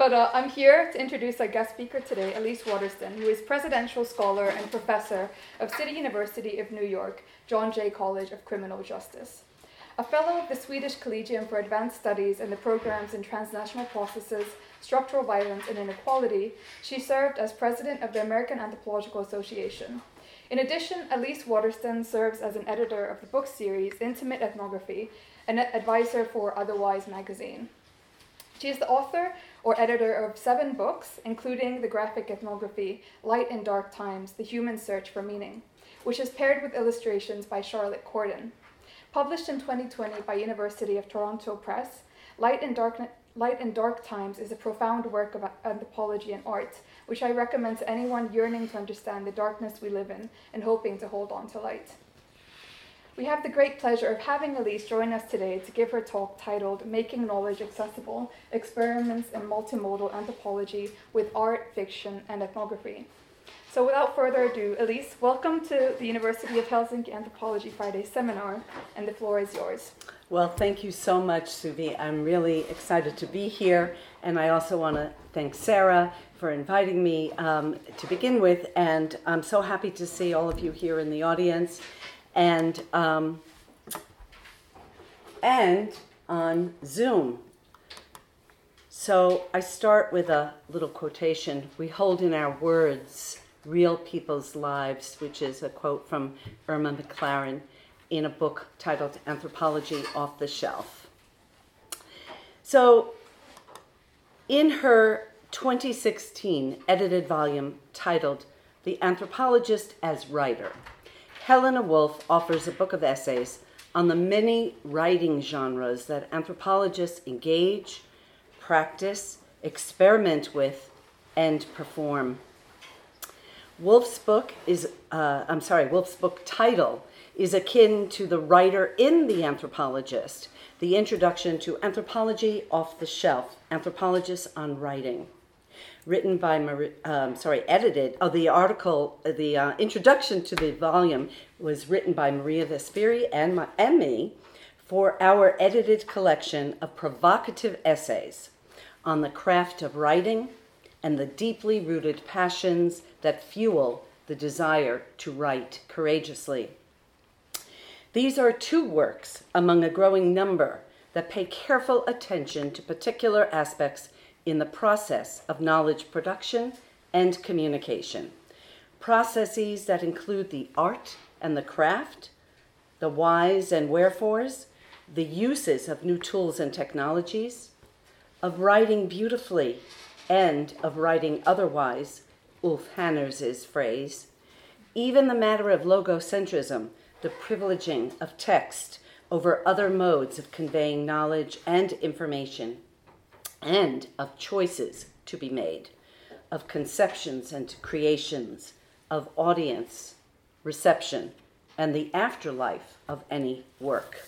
But I'm here to introduce our guest speaker today, Elise Waterston, who is Presidential Scholar and Professor of City University of New York, John Jay College of Criminal Justice. A fellow of the Swedish Collegium for Advanced Studies in the programs in transnational processes, structural violence, and inequality, she served as president of the American Anthropological Association. In addition, Elise Waterston serves as an editor of the book series Intimate Ethnography, an advisor for Otherwise magazine. She is the author or editor of 7 books, including the graphic ethnography Light in Dark Times, The Human Search for Meaning, which is paired with illustrations by Charlotte Corden. Published in 2020 by University of Toronto Press, Light in Dark Times is a profound work of anthropology and art, which I recommend to anyone yearning to understand the darkness we live in and hoping to hold on to light. We have the great pleasure of having Elise join us today to give her talk titled Making Knowledge Accessible, Experiments in Multimodal Anthropology with Art, Fiction, and Ethnography. So without further ado, Elise, welcome to the University of Helsinki Anthropology Friday seminar, and the floor is yours. Well, thank you so much, Suvi. I'm really excited to be here, and I also want to thank Sarah for inviting me to begin with, and I'm so happy to see all of you here in the audience. And on Zoom. So I start with a little quotation. We hold in our words real people's lives, which is a quote from Irma McLaren in a book titled Anthropology Off the Shelf. So in her 2016 edited volume titled The Anthropologist as Writer, Helena Wolf offers a book of essays on the many writing genres that anthropologists engage, practice, experiment with, and perform. Wolf's book title is akin to the writer in The Anthropologist, the introduction to Anthropology Off the Shelf, Anthropologists on Writing. Written by the introduction to the volume was written by Maria Vesperi and me for our edited collection of provocative essays on the craft of writing and the deeply rooted passions that fuel the desire to write courageously. These are 2 works among a growing number that pay careful attention to particular aspects in the process of knowledge production and communication. Processes that include the art and the craft, the whys and wherefores, the uses of new tools and technologies, of writing beautifully and of writing otherwise, Ulf Hanner's phrase, even the matter of logocentrism, the privileging of text over other modes of conveying knowledge and information, and of choices to be made, of conceptions and creations, of audience, reception, and the afterlife of any work.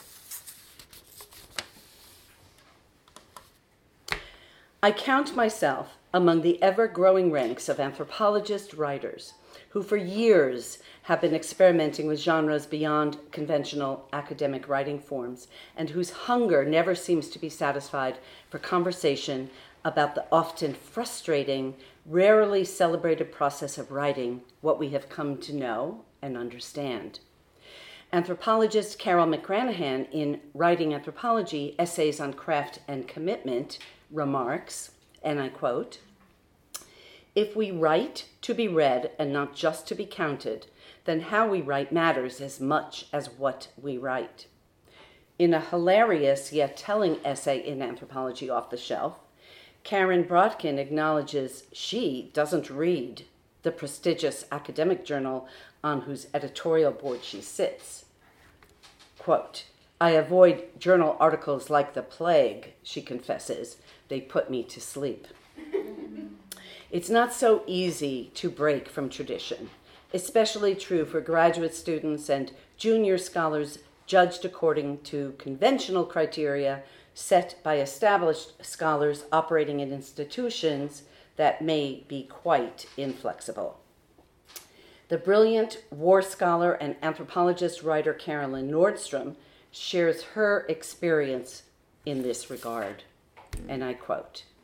I count myself among the ever-growing ranks of anthropologist writers who for years have been experimenting with genres beyond conventional academic writing forms, and whose hunger never seems to be satisfied for conversation about the often frustrating, rarely celebrated process of writing what we have come to know and understand. Anthropologist Carol McGranahan, in Writing Anthropology, Essays on Craft and Commitment, remarks, and I quote, "If we write to be read and not just to be counted, then how we write matters as much as what we write." In a hilarious yet telling essay in Anthropology Off the Shelf, Karen Brodkin acknowledges she doesn't read the prestigious academic journal on whose editorial board she sits. Quote, "I avoid journal articles like the plague," she confesses. "They put me to sleep." It's not so easy to break from tradition, especially true for graduate students and junior scholars judged according to conventional criteria set by established scholars operating in institutions that may be quite inflexible. The brilliant war scholar and anthropologist writer Carolyn Nordstrom shares her experience in this regard, and I quote,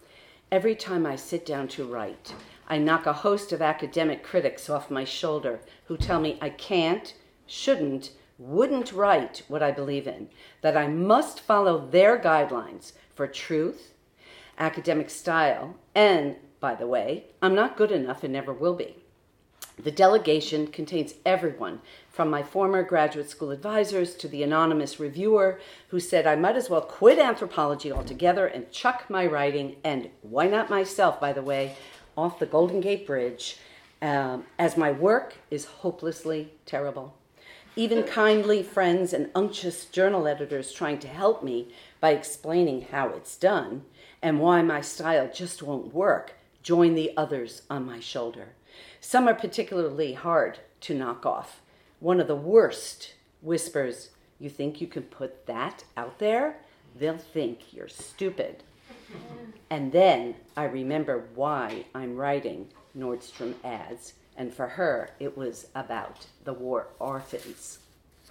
Every time I sit down to write, I knock a host of academic critics off my shoulder who tell me I can't, shouldn't, wouldn't write what I believe in, that I must follow their guidelines for truth, academic style, and, by the way, I'm not good enough and never will be. The delegation contains everyone from my former graduate school advisors to the anonymous reviewer who said I might as well quit anthropology altogether and chuck my writing, and why not myself, by the way, off the Golden Gate Bridge, as my work is hopelessly terrible. Even kindly friends and unctuous journal editors trying to help me by explaining how it's done and why my style just won't work join the others on my shoulder. Some are particularly hard to knock off. One of the worst whispers, "You think you can put that out there? They'll think you're stupid." And then I remember why I'm writing Nordstrom Ads, and for her, it was about the war orphans.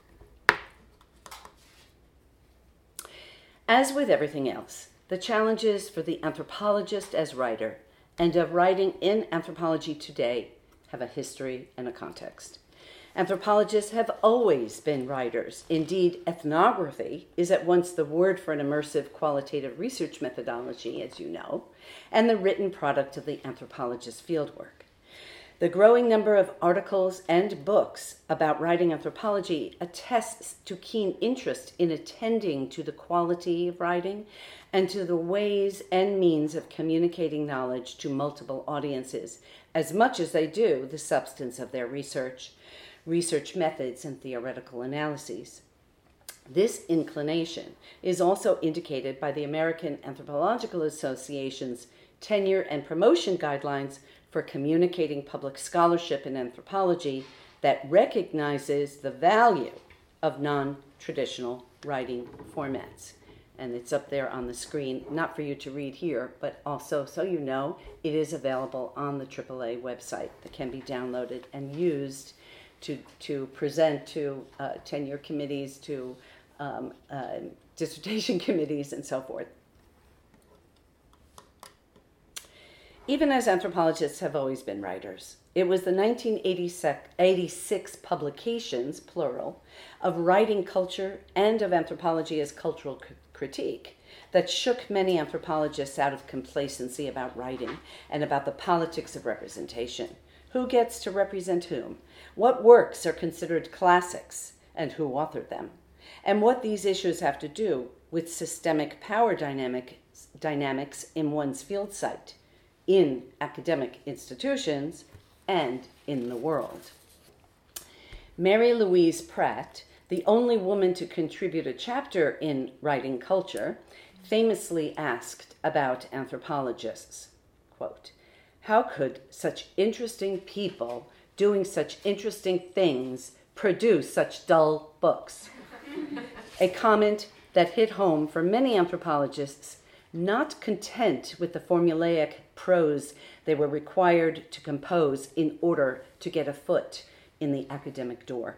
As with everything else, the challenges for the anthropologist as writer and of writing in anthropology today have a history and a context. Anthropologists have always been writers. Indeed, ethnography is at once the word for an immersive qualitative research methodology, as you know, and the written product of the anthropologist's fieldwork. The growing number of articles and books about writing anthropology attests to keen interest in attending to the quality of writing and to the ways and means of communicating knowledge to multiple audiences, as much as they do the substance of their research methods, and theoretical analyses. This inclination is also indicated by the American Anthropological Association's tenure and promotion guidelines for communicating public scholarship in anthropology that recognizes the value of non-traditional writing formats. And it's up there on the screen, not for you to read here, but also so you know it is available on the AAA website that can be downloaded and used to present to tenure committees, to dissertation committees, and so forth. Even as anthropologists have always been writers, it was the 1986 publications, plural, of writing culture and of anthropology as cultural critique that shook many anthropologists out of complacency about writing and about the politics of representation. Who gets to represent whom? What works are considered classics and who authored them? And what these issues have to do with systemic power dynamics in one's field site, in academic institutions, and in the world. Mary Louise Pratt, the only woman to contribute a chapter in Writing Culture, famously asked about anthropologists, quote, "How could such interesting people doing such interesting things produce such dull books?" A comment that hit home for many anthropologists not content with the formulaic prose they were required to compose in order to get a foot in the academic door.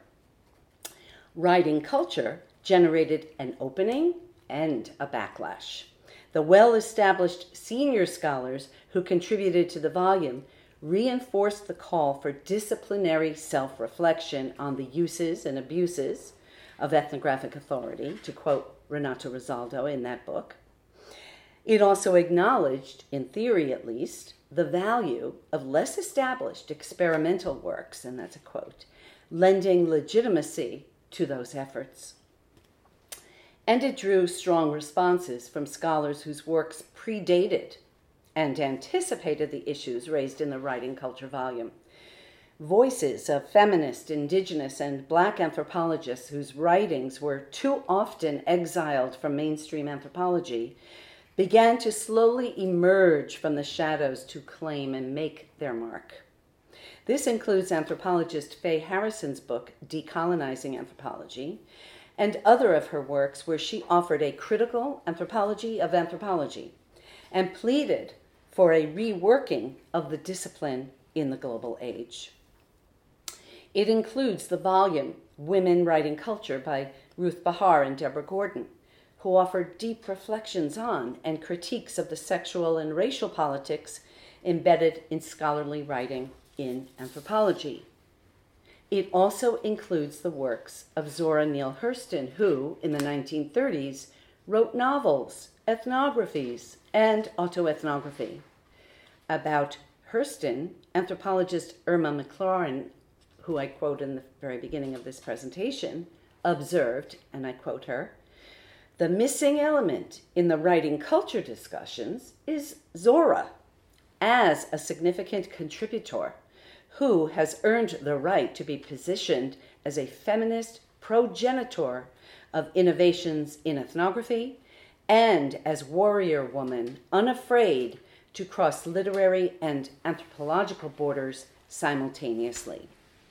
Writing Culture generated an opening and a backlash. The well-established senior scholars who contributed to the volume reinforced the call for disciplinary self-reflection on the uses and abuses of ethnographic authority, to quote Renato Rosaldo in that book. It also acknowledged, in theory at least, the value of less established experimental works, and that's a quote, lending legitimacy to those efforts. And it drew strong responses from scholars whose works predated and anticipated the issues raised in the Writing Culture volume. Voices of feminist, indigenous, and Black anthropologists whose writings were too often exiled from mainstream anthropology began to slowly emerge from the shadows to claim and make their mark. This includes anthropologist Faye Harrison's book, Decolonizing Anthropology, and other of her works where she offered a critical anthropology of anthropology and pleaded for a reworking of the discipline in the global age. It includes the volume Women Writing Culture by Ruth Behar and Deborah Gordon, who offer deep reflections on and critiques of the sexual and racial politics embedded in scholarly writing in anthropology. It also includes the works of Zora Neale Hurston, who, in the 1930s, wrote novels, ethnographies, and autoethnography. About Hurston, anthropologist Irma Maclaurin, who I quote in the very beginning of this presentation, observed, and I quote her, "The missing element in the writing culture discussions is Zora, as a significant contributor who has earned the right to be positioned as a feminist progenitor of innovations in ethnography and as warrior woman unafraid to cross literary and anthropological borders simultaneously."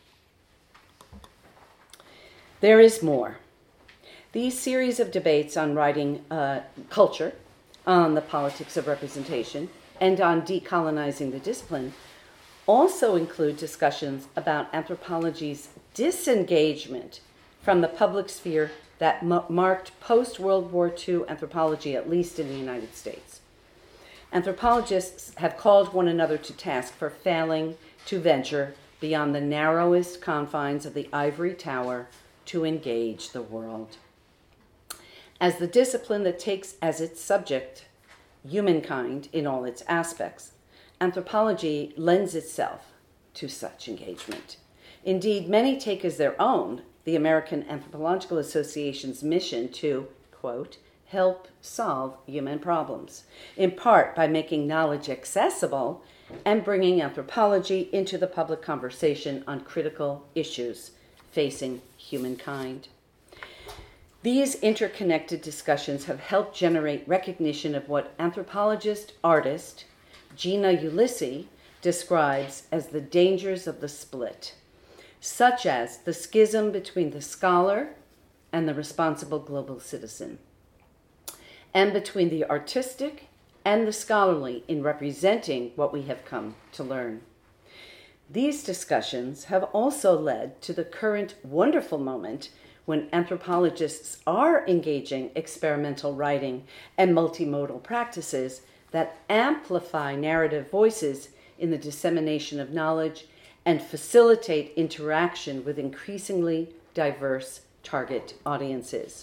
There is more. These series of debates on writing culture, on the politics of representation, and on decolonizing the discipline also include discussions about anthropology's disengagement from the public sphere that marked post-World War II anthropology, at least in the United States. Anthropologists have called one another to task for failing to venture beyond the narrowest confines of the ivory tower to engage the world. As the discipline that takes as its subject humankind in all its aspects, anthropology lends itself to such engagement. Indeed, many take as their own the American Anthropological Association's mission to, quote, help solve human problems, in part by making knowledge accessible and bringing anthropology into the public conversation on critical issues facing humankind. These interconnected discussions have helped generate recognition of what anthropologist, artist Gina Ulisse describes as the dangers of the split, such as the schism between the scholar and the responsible global citizen, and between the artistic and the scholarly in representing what we have come to learn. These discussions have also led to the current wonderful moment when anthropologists are engaging experimental writing and multimodal practices that amplify narrative voices in the dissemination of knowledge and facilitate interaction with increasingly diverse target audiences.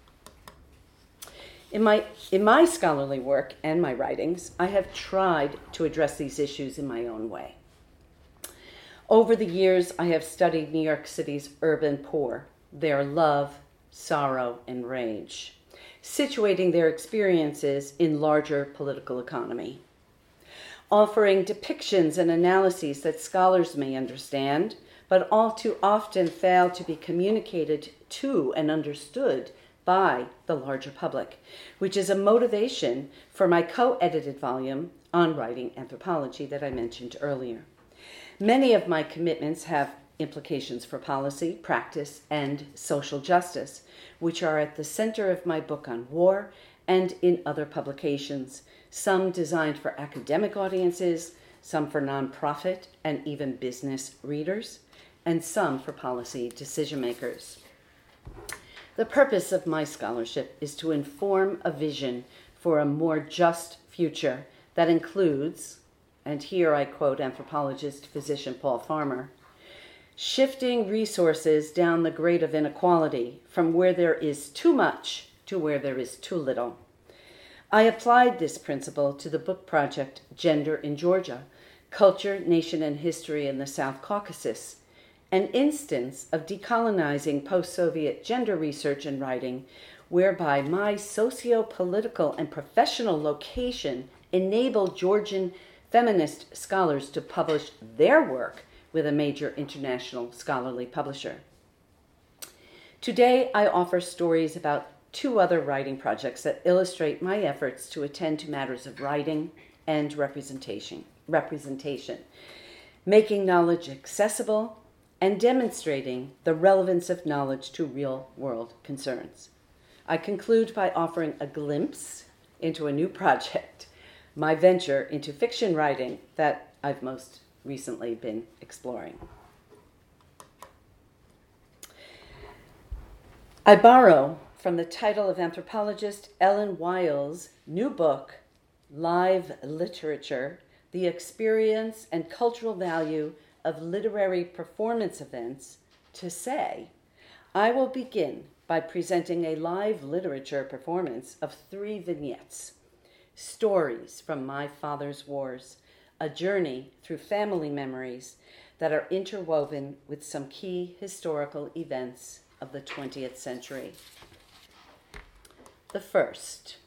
In my scholarly work and my writings, I have tried to address these issues in my own way. Over the years, I have studied New York City's urban poor, their love, sorrow, and rage, situating their experiences in larger political economy, offering depictions and analyses that scholars may understand, but all too often fail to be communicated to and understood by the larger public, which is a motivation for my co-edited volume on writing anthropology that I mentioned earlier. Many of my commitments have implications for policy, practice, and social justice, which are at the center of my book on war and in other publications, some designed for academic audiences, some for nonprofit and even business readers, and some for policy decision makers. The purpose of my scholarship is to inform a vision for a more just future that includes, and here I quote anthropologist physician Paul Farmer, shifting resources down the grade of inequality from where there is too much to where there is too little. I applied this principle to the book project Gender in Georgia, Culture, Nation, and History in the South Caucasus, an instance of decolonizing post-Soviet gender research and writing, whereby my socio-political and professional location enabled Georgian feminist scholars to publish their work with a major international scholarly publisher. Today, I offer stories about two other writing projects that illustrate my efforts to attend to matters of writing and representation, making knowledge accessible and demonstrating the relevance of knowledge to real-world concerns. I conclude by offering a glimpse into a new project, my venture into fiction writing that I've most recently been exploring. I borrow from the title of anthropologist Ellen Weil's new book, Live Literature, The Experience and Cultural Value of Literary Performance Events, to say, I will begin by presenting a live literature performance of 3 vignettes, stories from my father's wars, a journey through family memories that are interwoven with some key historical events of the 20th century. The first.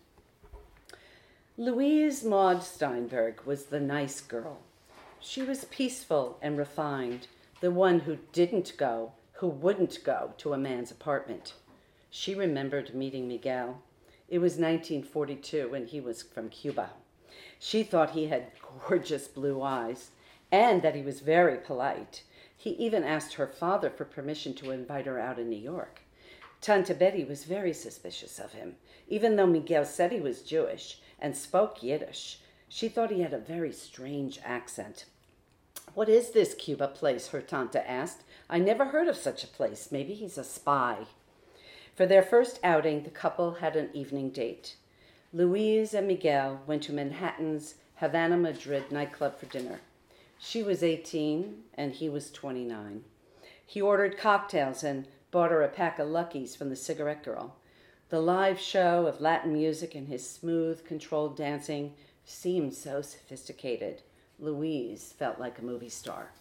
Louise Maud Steinberg was the nice girl. She was peaceful and refined, the one who wouldn't go to a man's apartment. She remembered meeting Miguel. It was 1942 and he was from Cuba. She thought he had gorgeous blue eyes and that he was very polite. He even asked her father for permission to invite her out in New York. Tante Betty was very suspicious of him. Even though Miguel said he was Jewish and spoke Yiddish, she thought he had a very strange accent. What is this Cuba place? Her tante asked. I never heard of such a place. Maybe he's a spy. For their first outing, the couple had an evening date. Louise and Miguel went to Manhattan's Havana Madrid nightclub for dinner. She was 18 and he was 29. He ordered cocktails and bought her a pack of Luckies from the cigarette girl. The live show of Latin music and his smooth, controlled dancing seemed so sophisticated. Louise felt like a movie star.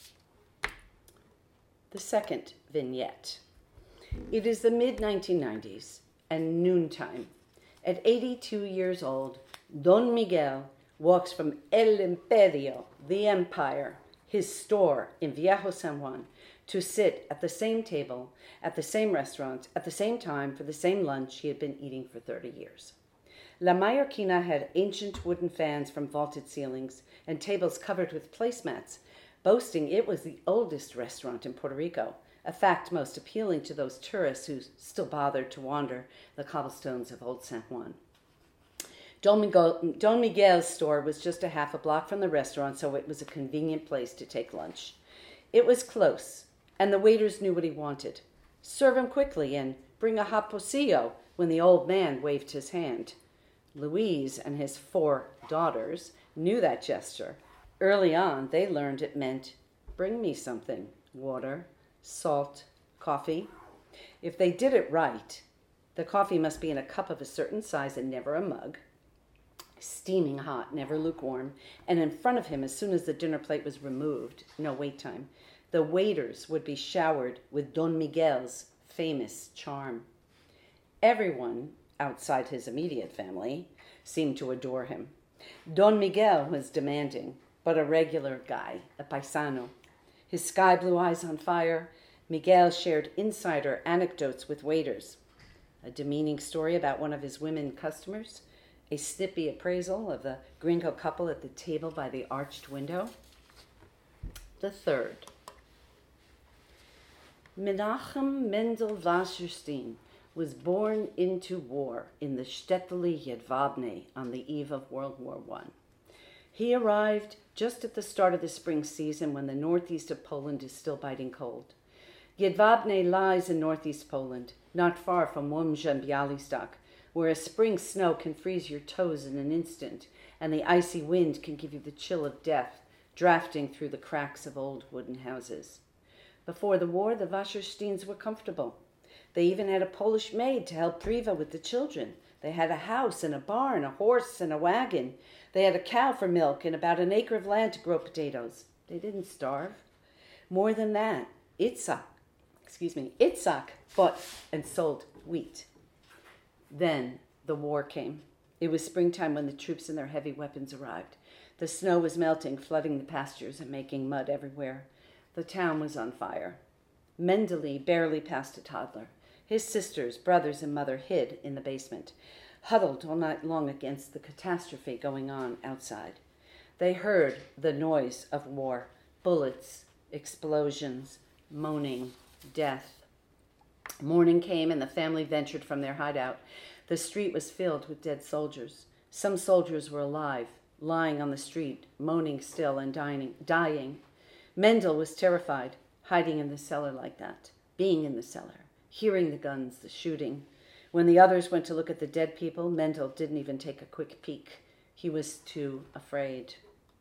The second vignette. It is the mid-1990s and noontime. At 82 years old, Don Miguel walks from El Imperio, the Empire, his store in Viejo San Juan, to sit at the same table, at the same restaurant, at the same time for the same lunch he had been eating for 30 years. La Mallorquina had ancient wooden fans from vaulted ceilings and tables covered with placemats, boasting it was the oldest restaurant in Puerto Rico, a fact most appealing to those tourists who still bothered to wander the cobblestones of Old San Juan. Don Miguel's store was just a half a block from the restaurant, so it was a convenient place to take lunch. It was close, and the waiters knew what he wanted. Serve him quickly and bring a hot pocillo when the old man waved his hand. Louise and his 4 daughters knew that gesture. Early on, they learned it meant, bring me something, water, salt, coffee. If they did it right, the coffee must be in a cup of a certain size and never a mug, steaming hot, never lukewarm, and in front of him as soon as the dinner plate was removed, no wait time, the waiters would be showered with Don Miguel's famous charm. Everyone outside his immediate family seemed to adore him. Don Miguel was demanding, but a regular guy, a paisano. His sky blue eyes on fire, Miguel shared insider anecdotes with waiters. A demeaning story about one of his women customers, a snippy appraisal of the gringo couple at the table by the arched window. The third. Menachem Mendel Wasserstein was born into war in the Shtetl Jedwabne on the eve of World War I. He arrived just at the start of the spring season when the northeast of Poland is still biting cold. Jedwabne lies in northeast Poland, not far from Łomża and Białystok, where a spring snow can freeze your toes in an instant, and the icy wind can give you the chill of death, drafting through the cracks of old wooden houses. Before the war, the Wassersteins were comfortable. They even had a Polish maid to help Priva with the children. They had a house and a barn, a horse and a wagon. They had a cow for milk and about an acre of land to grow potatoes. They didn't starve. More than that, Itzhak bought and sold wheat. Then the war came. It was springtime when the troops and their heavy weapons arrived. The snow was melting, flooding the pastures and making mud everywhere. The town was on fire. Mendele barely passed a toddler. His sisters, brothers, and mother hid in the basement, huddled all night long against the catastrophe going on outside. They heard the noise of war, bullets, explosions, moaning, death. Morning came and the family ventured from their hideout. The street was filled with dead soldiers. Some soldiers were alive, lying on the street, moaning still and dying. Mendel was terrified, hiding in the cellar like that, being in the cellar, hearing the guns, the shooting. When the others went to look at the dead people, Mendel didn't even take a quick peek. He was too afraid.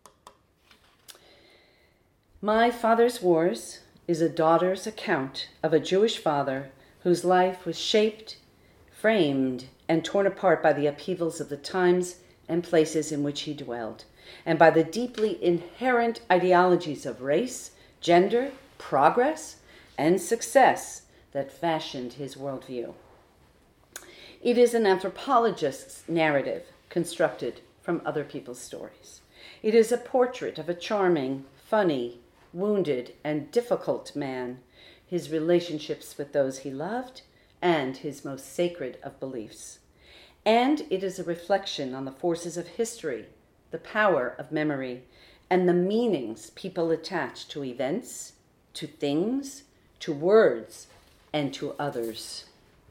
My Father's Wars is a daughter's account of a Jewish father whose life was shaped, framed, and torn apart by the upheavals of the times and places in which he dwelled, and by the deeply inherent ideologies of race, gender, progress, and success that fashioned his worldview. It is an anthropologist's narrative constructed from other people's stories. It is a portrait of a charming, funny, wounded, and difficult man, his relationships with those he loved, and his most sacred of beliefs. And it is a reflection on the forces of history, the power of memory, and the meanings people attach to events, to things, to words, and to others.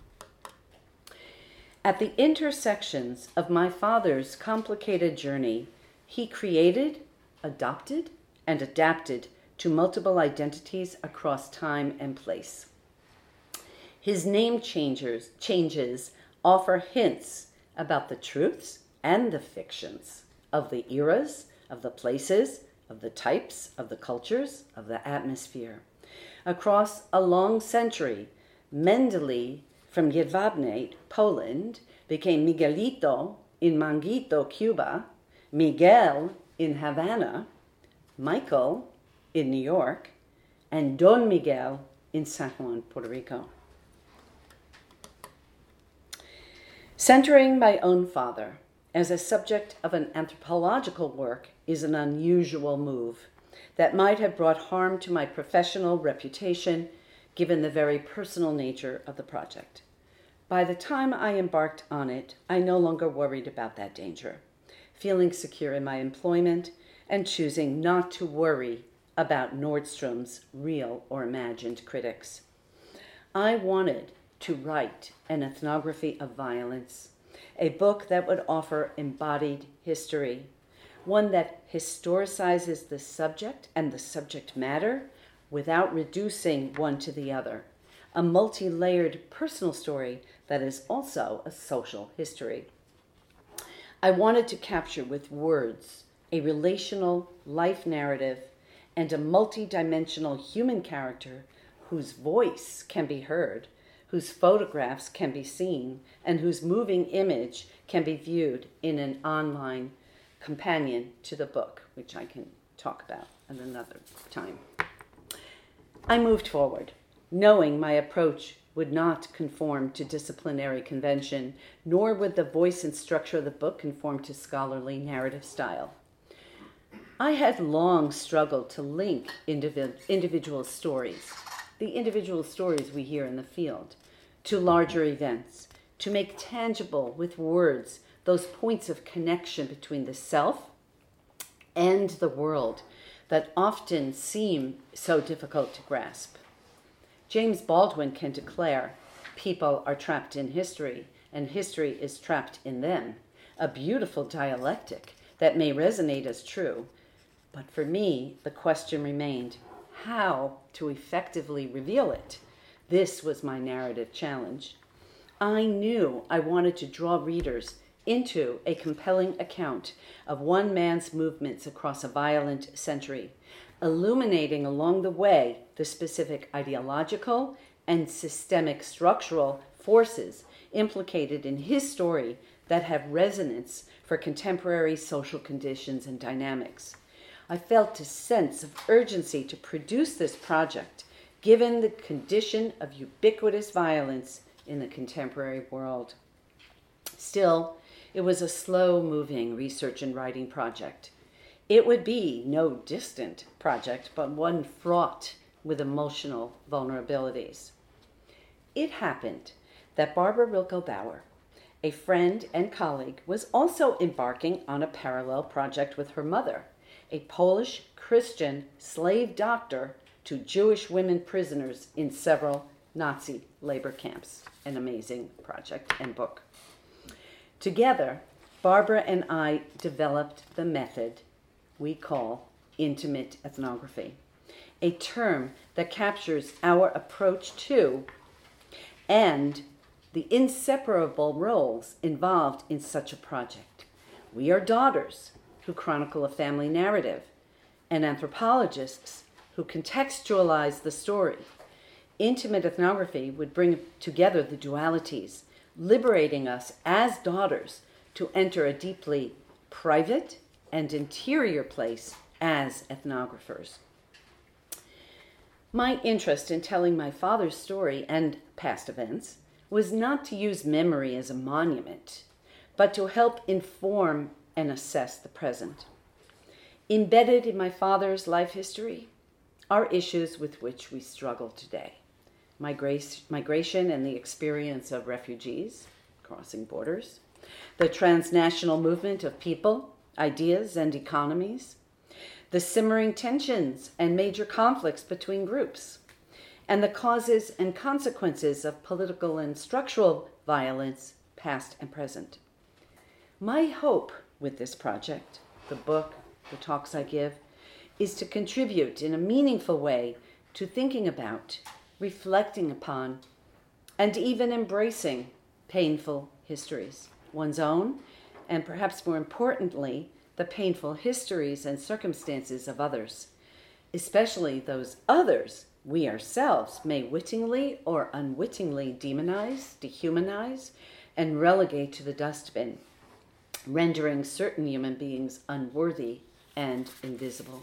At the intersections of my father's complicated journey, he created, adopted, and adapted to multiple identities across time and place. His name changes offer hints about the truths and the fictions of the eras, of the places, of the types, of the cultures, of the atmosphere. Across a long century, Mendele from Jedwabne, Poland, became Miguelito in Manguito, Cuba, Miguel in Havana, Michael in New York, and Don Miguel in San Juan, Puerto Rico. Centering my own father as a subject of an anthropological work is an unusual move that might have brought harm to my professional reputation, given the very personal nature of the project. By the time I embarked on it, I no longer worried about that danger, feeling secure in my employment and choosing not to worry about Nordstrom's real or imagined critics. I wanted to write an ethnography of violence, a book that would offer embodied history, one that historicizes the subject and the subject matter without reducing one to the other, a multi-layered personal story that is also a social history. I wanted to capture with words a relational life narrative and a multi-dimensional human character whose voice can be heard, whose photographs can be seen, and whose moving image can be viewed in an online companion to the book, which I can talk about at another time. I moved forward, knowing my approach would not conform to disciplinary convention, nor would the voice and structure of the book conform to scholarly narrative style. I had long struggled to link individual stories, the individual stories we hear in the field, to larger events, to make tangible with words those points of connection between the self and the world that often seem so difficult to grasp. James Baldwin can declare, people are trapped in history, and history is trapped in them, a beautiful dialectic that may resonate as true. But for me, the question remained, how to effectively reveal it? This was my narrative challenge. I knew I wanted to draw readers into a compelling account of one man's movements across a violent century, illuminating along the way the specific ideological and systemic structural forces implicated in his story that have resonance for contemporary social conditions and dynamics. I felt a sense of urgency to produce this project, given the condition of ubiquitous violence in the contemporary world. Still, it was a slow-moving research and writing project. It would be no distant project, but one fraught with emotional vulnerabilities. It happened that Barbara Rilko-Bauer, a friend and colleague, was also embarking on a parallel project with her mother, a Polish Christian slave doctor to Jewish women prisoners in several Nazi labor camps. An amazing project and book. Together, Barbara and I developed the method we call intimate ethnography, a term that captures our approach to and the inseparable roles involved in such a project. We are daughters who chronicle a family narrative, and anthropologists who contextualize the story. Intimate ethnography would bring together the dualities, liberating us as daughters to enter a deeply private and interior place as ethnographers. My interest in telling my father's story and past events was not to use memory as a monument, but to help inform and assess the present. Embedded in my father's life history are issues with which we struggle today. Migration and the experience of refugees crossing borders, the transnational movement of people, ideas, and economies, the simmering tensions and major conflicts between groups, and the causes and consequences of political and structural violence, past and present. My hope with this project, the book, the talks I give, is to contribute in a meaningful way to thinking about, reflecting upon, and even embracing painful histories, one's own, and perhaps more importantly, the painful histories and circumstances of others, especially those others we ourselves may wittingly or unwittingly demonize, dehumanize, and relegate to the dustbin, rendering certain human beings unworthy and invisible.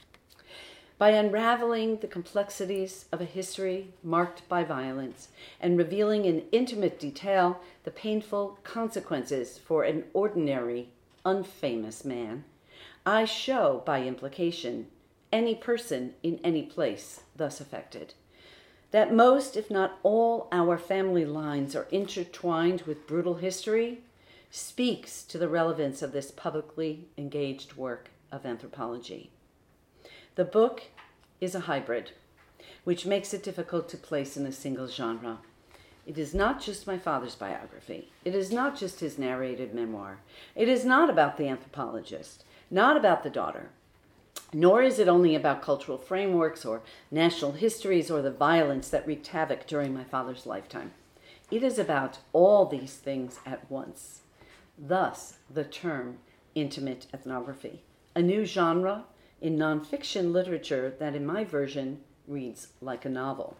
By unraveling the complexities of a history marked by violence and revealing in intimate detail the painful consequences for an ordinary, unfamous man, I show, by implication, any person in any place thus affected, that most, if not all, our family lines are intertwined with brutal history, speaks to the relevance of this publicly engaged work of anthropology. The book is a hybrid, which makes it difficult to place in a single genre. It is not just my father's biography. It is not just his narrated memoir. It is not about the anthropologist, not about the daughter, nor is it only about cultural frameworks or national histories or the violence that wreaked havoc during my father's lifetime. It is about all these things at once. Thus, the term intimate ethnography, a new genre in nonfiction literature that in my version reads like a novel.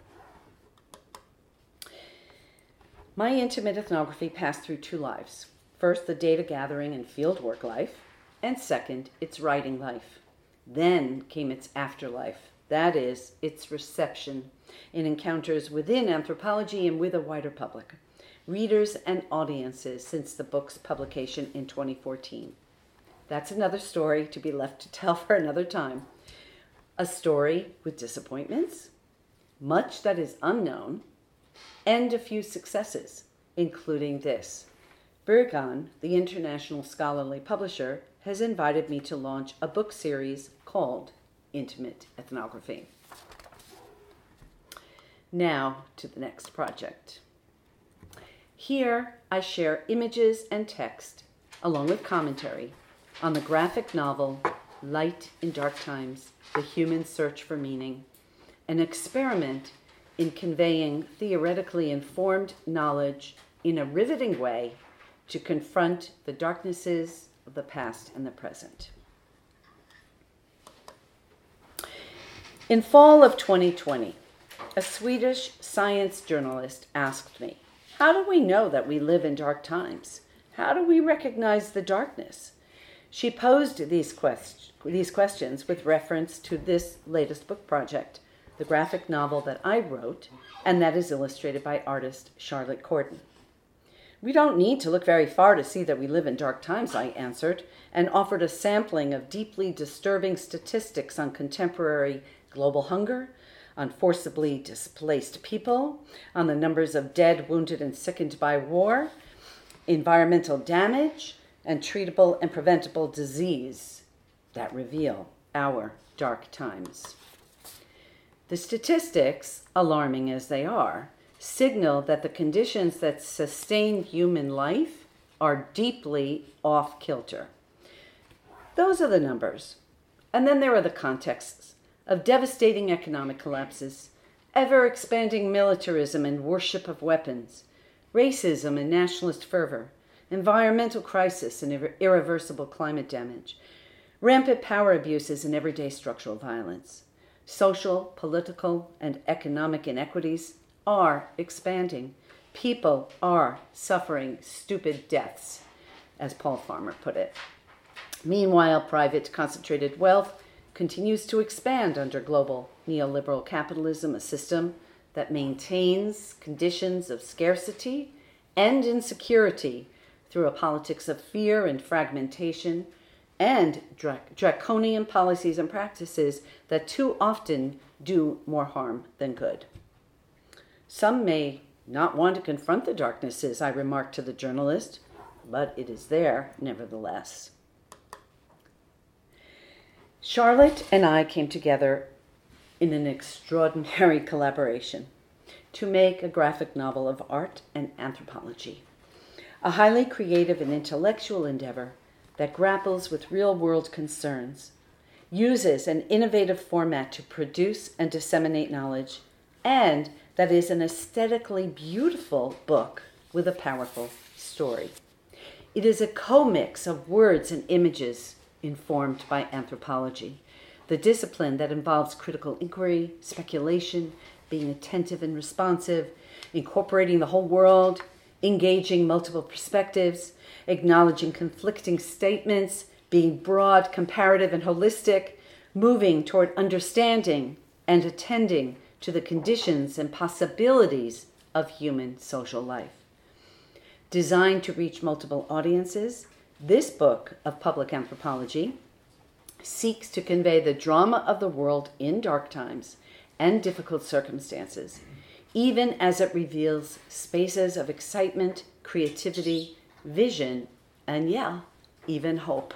My intimate ethnography passed through two lives. First, the data gathering and fieldwork life, and second, its writing life. Then came its afterlife, that is, its reception in encounters within anthropology and with a wider public, readers and audiences since the book's publication in 2014. That's another story to be left to tell for another time. A story with disappointments, much that is unknown, and a few successes, including this. Berghahn, the international scholarly publisher, has invited me to launch a book series called Intimate Ethnography. Now to the next project. Here I share images and text, along with commentary, on the graphic novel Light in Dark Times, The Human Search for Meaning, an experiment in conveying theoretically informed knowledge in a riveting way to confront the darknesses of the past and the present. In fall of 2020, a Swedish science journalist asked me, how do we know that we live in dark times? How do we recognize the darkness? She posed these questions with reference to this latest book project, the graphic novel that I wrote, and that is illustrated by artist Charlotte Corden. We don't need to look very far to see that we live in dark times, I answered, and offered a sampling of deeply disturbing statistics on contemporary global hunger, on forcibly displaced people, on the numbers of dead, wounded, and sickened by war, environmental damage, and treatable and preventable disease that reveal our dark times. The statistics, alarming as they are, signal that the conditions that sustain human life are deeply off-kilter. Those are the numbers. And then there are the contexts of devastating economic collapses, ever-expanding militarism and worship of weapons, racism and nationalist fervor, environmental crisis and irreversible climate damage, rampant power abuses and everyday structural violence. Social, political, and economic inequities are expanding. People are suffering stupid deaths, as Paul Farmer put it. Meanwhile, private concentrated wealth continues to expand under global neoliberal capitalism, a system that maintains conditions of scarcity and insecurity through a politics of fear and fragmentation and draconian policies and practices that too often do more harm than good. Some may not want to confront the darknesses, I remarked to the journalist, but it is there nevertheless. Charlotte and I came together in an extraordinary collaboration to make a graphic novel of art and anthropology, a highly creative and intellectual endeavor that grapples with real-world concerns, uses an innovative format to produce and disseminate knowledge, and that is an aesthetically beautiful book with a powerful story. It is a co-mix of words and images informed by anthropology, the discipline that involves critical inquiry, speculation, being attentive and responsive, incorporating the whole world, engaging multiple perspectives, acknowledging conflicting statements, being broad, comparative, and holistic, moving toward understanding and attending to the conditions and possibilities of human social life. Designed to reach multiple audiences, this book of public anthropology seeks to convey the drama of the world in dark times and difficult circumstances, even as it reveals spaces of excitement, creativity, vision, and even hope.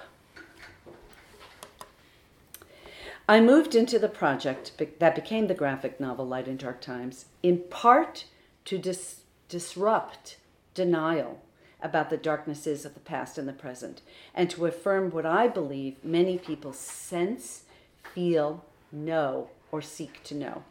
I moved into the project that became the graphic novel Light in Dark Times, in part to disrupt denial about the darknesses of the past and the present, and to affirm what I believe many people sense, feel, know, or seek to know.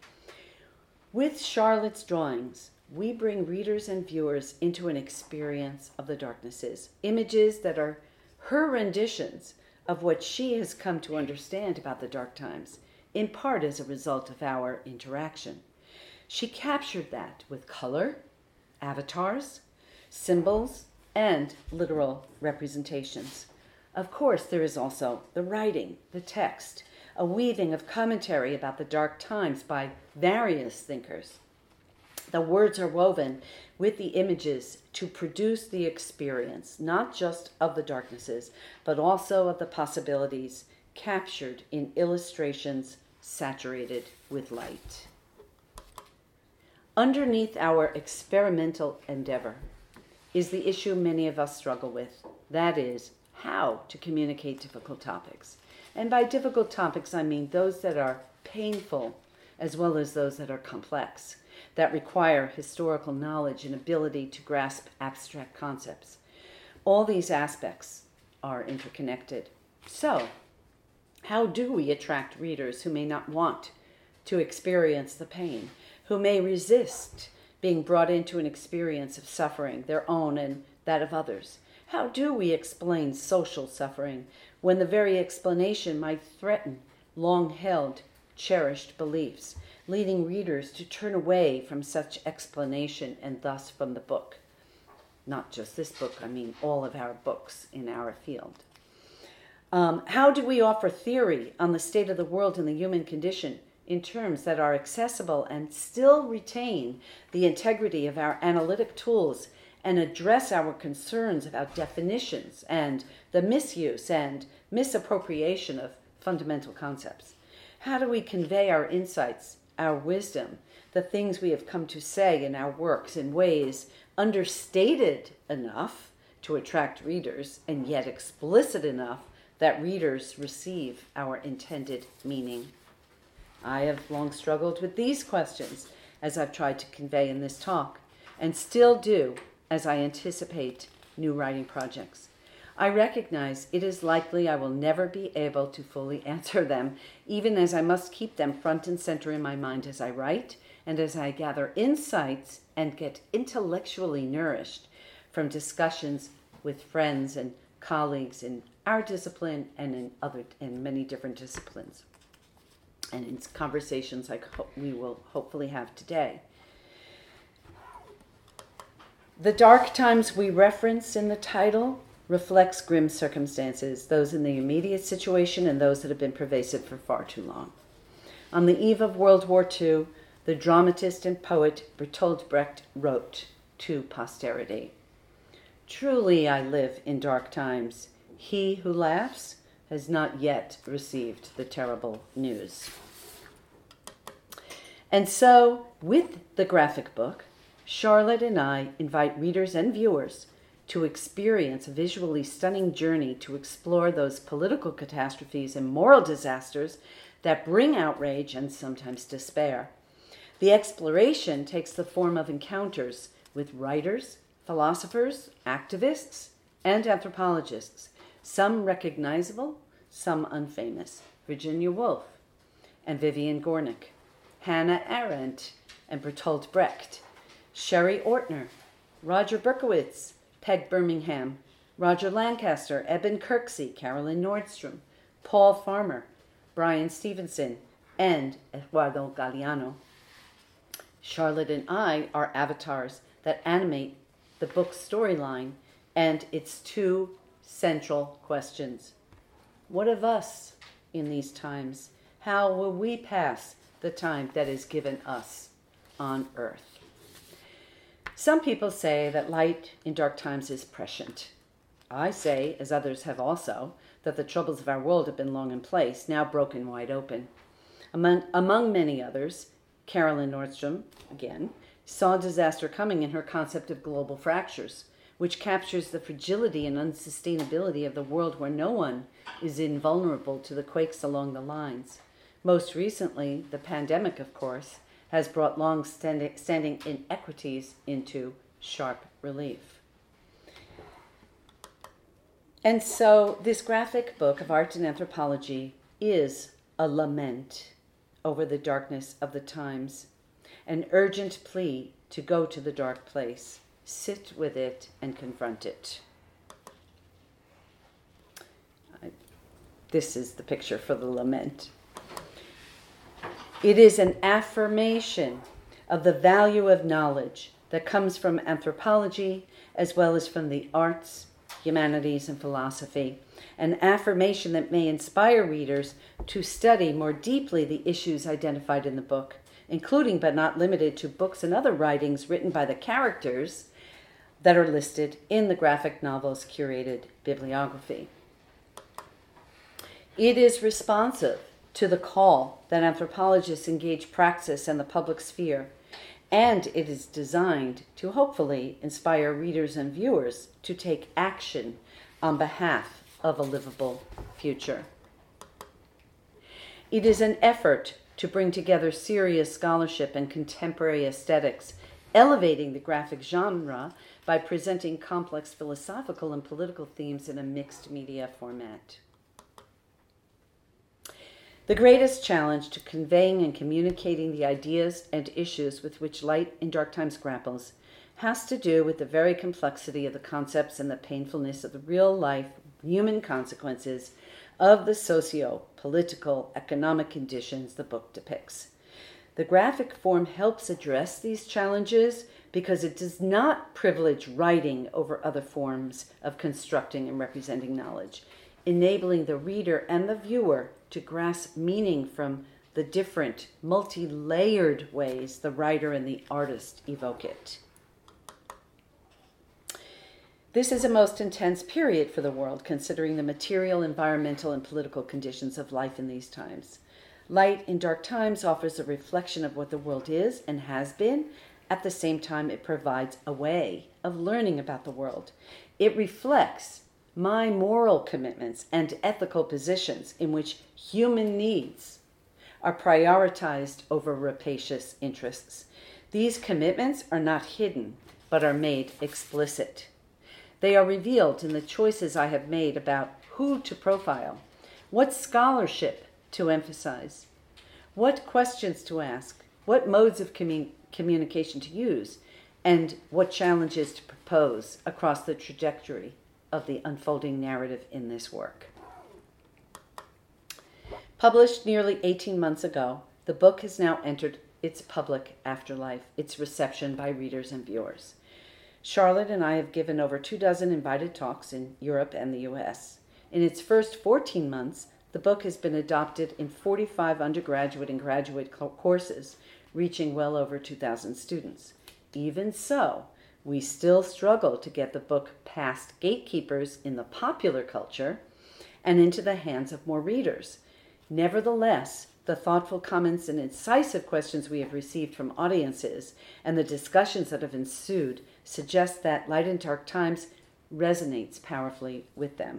With Charlotte's drawings, we bring readers and viewers into an experience of the darknesses, images that are her renditions of what she has come to understand about the dark times, in part as a result of our interaction. She captured that with color, avatars, symbols, and literal representations. Of course, there is also the writing, the text, a weaving of commentary about the dark times by various thinkers. The words are woven with the images to produce the experience, not just of the darknesses, but also of the possibilities captured in illustrations saturated with light. Underneath our experimental endeavor is the issue many of us struggle with. That is, how to communicate difficult topics. And by difficult topics, I mean those that are painful as well as those that are complex, that require historical knowledge and ability to grasp abstract concepts. All these aspects are interconnected. So, how do we attract readers who may not want to experience the pain, who may resist being brought into an experience of suffering, their own and that of others? How do we explain social suffering when the very explanation might threaten long-held, cherished beliefs, leading readers to turn away from such explanation and thus from the book? Not just this book, I mean all of our books in our field. How do we offer theory on the state of the world and the human condition in terms that are accessible and still retain the integrity of our analytic tools and address our concerns about definitions and the misuse and misappropriation of fundamental concepts? How do we convey our insights, our wisdom, the things we have come to say in our works in ways understated enough to attract readers and yet explicit enough that readers receive our intended meaning? I have long struggled with these questions as I've tried to convey in this talk, and still do as I anticipate new writing projects. I recognize it is likely I will never be able to fully answer them, even as I must keep them front and center in my mind as I write and as I gather insights and get intellectually nourished from discussions with friends and colleagues in our discipline and in many different disciplines, and in conversations like we will hopefully have today. The dark times we reference in the title reflects grim circumstances, those in the immediate situation and those that have been pervasive for far too long. On the eve of World War II, the dramatist and poet Bertolt Brecht wrote to posterity, "Truly I live in dark times. He who laughs has not yet received the terrible news." And so, with the graphic book, Charlotte and I invite readers and viewers to experience a visually stunning journey to explore those political catastrophes and moral disasters that bring outrage and sometimes despair. The exploration takes the form of encounters with writers, philosophers, activists, and anthropologists, some recognizable, some unfamous. Virginia Woolf and Vivian Gornick, Hannah Arendt and Bertolt Brecht, Sherry Ortner, Roger Berkowitz, Peg Birmingham, Roger Lancaster, Eben Kirksey, Carolyn Nordstrom, Paul Farmer, Brian Stevenson, and Eduardo Galeano. Charlotte and I are avatars that animate the book's storyline and its two central questions. What of us in these times? How will we pass the time that is given us on earth? Some people say that light in dark times is prescient. I say, as others have also, that the troubles of our world have been long in place, now broken wide open. Among many others, Carolyn Nordstrom, again, saw disaster coming in her concept of global fractures, which captures the fragility and unsustainability of the world where no one is invulnerable to the quakes along the lines. Most recently, the pandemic, of course, has brought long-standing inequities into sharp relief. And so this graphic book of art and anthropology is a lament over the darkness of the times, an urgent plea to go to the dark place, sit with it, and confront it. This is the picture for the lament. It is an affirmation of the value of knowledge that comes from anthropology as well as from the arts, humanities, and philosophy, an affirmation that may inspire readers to study more deeply the issues identified in the book, including but not limited to books and other writings written by the characters that are listed in the graphic novel's curated bibliography. It is responsive to the call that anthropologists engage praxis and the public sphere, and it is designed to hopefully inspire readers and viewers to take action on behalf of a livable future. It is an effort to bring together serious scholarship and contemporary aesthetics, elevating the graphic genre by presenting complex philosophical and political themes in a mixed media format. The greatest challenge to conveying and communicating the ideas and issues with which Light in Dark Times grapples has to do with the very complexity of the concepts and the painfulness of the real-life human consequences of the socio-political, economic conditions the book depicts. The graphic form helps address these challenges because it does not privilege writing over other forms of constructing and representing knowledge, enabling the reader and the viewer to grasp meaning from the different, multi-layered ways the writer and the artist evoke it. This is a most intense period for the world, considering the material, environmental, and political conditions of life in these times. Light in Dark Times offers a reflection of what the world is and has been. At the same time, it provides a way of learning about the world. It reflects my moral commitments and ethical positions in which human needs are prioritized over rapacious interests. These commitments are not hidden, but are made explicit. They are revealed in the choices I have made about who to profile, what scholarship to emphasize, what questions to ask, what modes of communication to use, and what challenges to propose across the trajectory of the unfolding narrative in this work. Published nearly 18 months ago, the book has now entered its public afterlife, its reception by readers and viewers. Charlotte and I have given over 24 invited talks in Europe and the US. In its first 14 months, the book has been adopted in 45 undergraduate and graduate courses, reaching well over 2,000 students. Even so, we still struggle to get the book past gatekeepers in the popular culture and into the hands of more readers. Nevertheless, the thoughtful comments and incisive questions we have received from audiences and the discussions that have ensued suggest that Light and Dark Times resonates powerfully with them.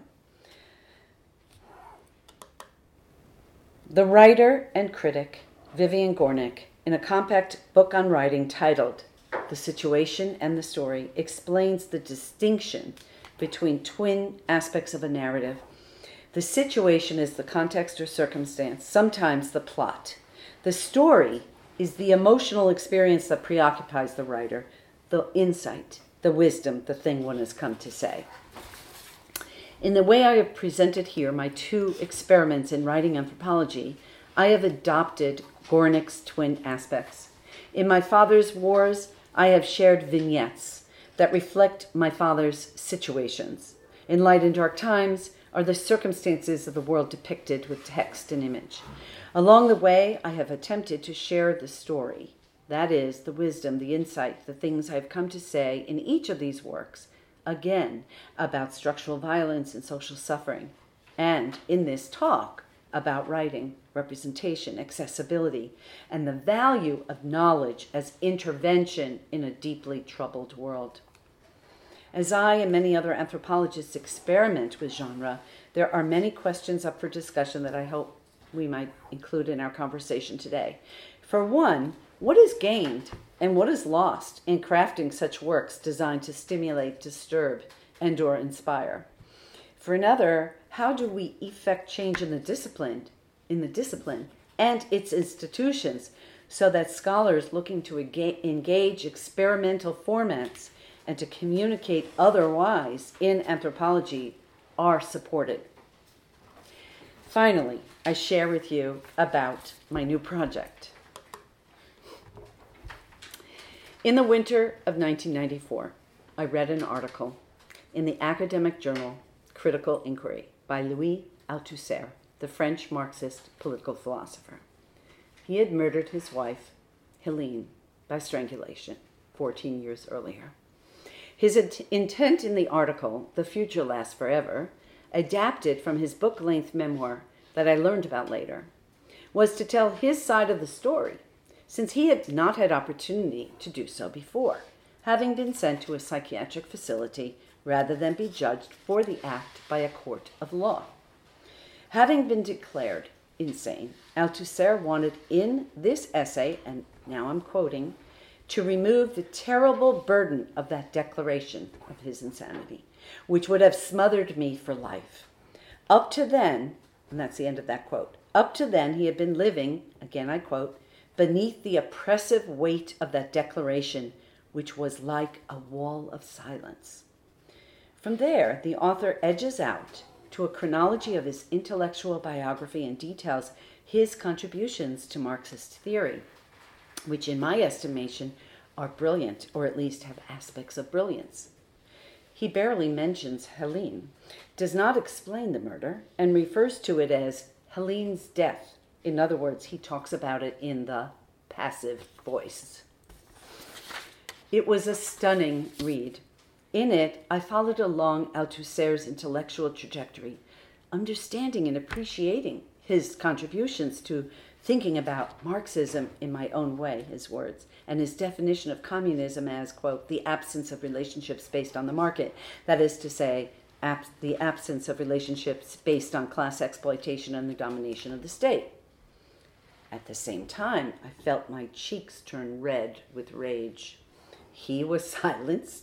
The writer and critic, Vivian Gornick, in a compact book on writing titled The Situation and the Story, explains the distinction between twin aspects of a narrative. The situation is the context or circumstance, sometimes the plot. The story is the emotional experience that preoccupies the writer, the insight, the wisdom, the thing one has come to say. In the way I have presented here my two experiments in writing anthropology, I have adopted Gornick's twin aspects. In My Father's Wars, I have shared vignettes that reflect my father's situations. In Light and Dark Times are the circumstances of the world depicted with text and image. Along the way, I have attempted to share the story. That is, the wisdom, the insight, the things I have come to say in each of these works, again, about structural violence and social suffering, and in this talk, about writing, representation, accessibility, and the value of knowledge as intervention in a deeply troubled world. As I and many other anthropologists experiment with genre, there are many questions up for discussion that I hope we might include in our conversation today. For one, what is gained and what is lost in crafting such works designed to stimulate, disturb, and/or inspire? For another, how do we effect change in the discipline and its institutions so that scholars looking to engage experimental formats and to communicate otherwise in anthropology are supported? Finally, I share with you about my new project. In the winter of 1994, I read an article in the academic journal Critical Inquiry by Louis Althusser, the French Marxist political philosopher. He had murdered his wife, Helene, by strangulation 14 years earlier. His intent in the article, The Future Lasts Forever, adapted from his book-length memoir that I learned about later, was to tell his side of the story, since he had not had opportunity to do so before, having been sent to a psychiatric facility rather than be judged for the act by a court of law. Having been declared insane, Althusser wanted in this essay, and now I'm quoting, to remove the terrible burden of that declaration of his insanity, which would have smothered me for life. Up to then, and that's the end of that quote, up to then he had been living, again I quote, beneath the oppressive weight of that declaration, which was like a wall of silence. From there, the author edges out to a chronology of his intellectual biography and details his contributions to Marxist theory, which in my estimation are brilliant, or at least have aspects of brilliance. He barely mentions Helene, does not explain the murder, and refers to it as Helene's death. In other words, he talks about it in the passive voice. It was a stunning read. In it, I followed along Althusser's intellectual trajectory, understanding and appreciating his contributions to thinking about Marxism in my own way, his words, and his definition of communism as, quote, the absence of relationships based on the market. That is to say, the absence of relationships based on class exploitation and the domination of the state. At the same time, I felt my cheeks turn red with rage. He was silenced,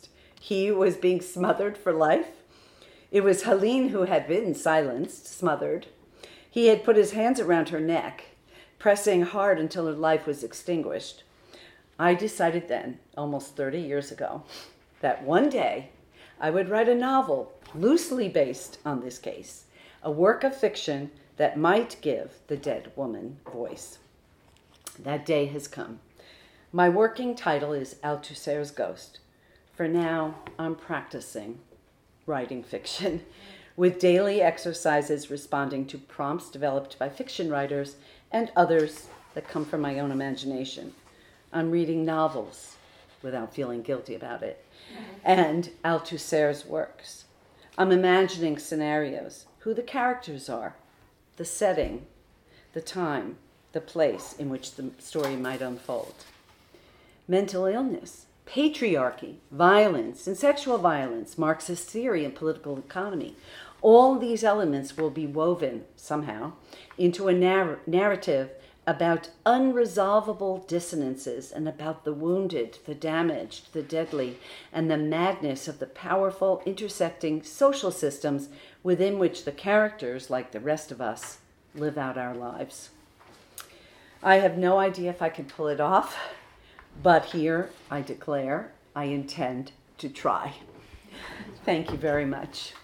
he was being smothered for life. It was Helene who had been silenced, smothered. He had put his hands around her neck, pressing hard until her life was extinguished. I decided then, almost 30 years ago, that one day I would write a novel loosely based on this case, a work of fiction that might give the dead woman voice. That day has come. My working title is Althusser's Ghost. For now, I'm practicing writing fiction with daily exercises responding to prompts developed by fiction writers and others that come from my own imagination. I'm reading novels without feeling guilty about it, and Althusser's works. I'm imagining scenarios, who the characters are, the setting, the time, the place in which the story might unfold. Mental illness, patriarchy, violence, and sexual violence, Marxist theory and political economy, all these elements will be woven somehow into a narrative about unresolvable dissonances and about the wounded, the damaged, the deadly, and the madness of the powerful intersecting social systems within which the characters, like the rest of us, live out our lives. I have no idea if I can pull it off, but here I declare I intend to try. Thank you very much.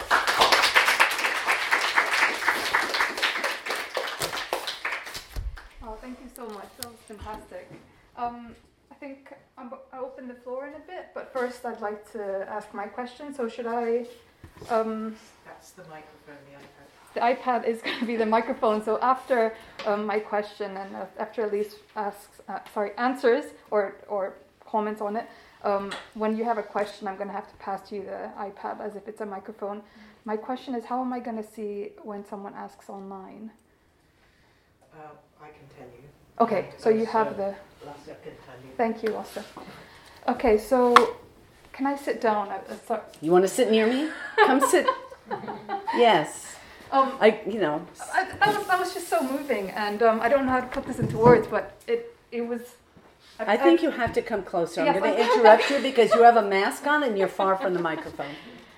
Thank you so much. That was fantastic. I think I'll open the floor in a bit, but first I'd like to ask my question. So should I... That's the microphone, the iPad. The iPad is going to be the microphone. So after my question and after Elise answers or comments on it, when you have a question, I'm going to have to pass you the iPad as if it's a microphone. My question is, how am I going to see when someone asks online? I can tell you. Okay, so you have the... Lasse can tell you. Thank you, Lasse. Okay, so can I sit down? Sorry. You want to sit near me? Come sit. Yes. That was just so moving, and I don't know how to put this into words, but it was... I think you have to come closer. I'm going to interrupt you because you have a mask on and you're far from the microphone.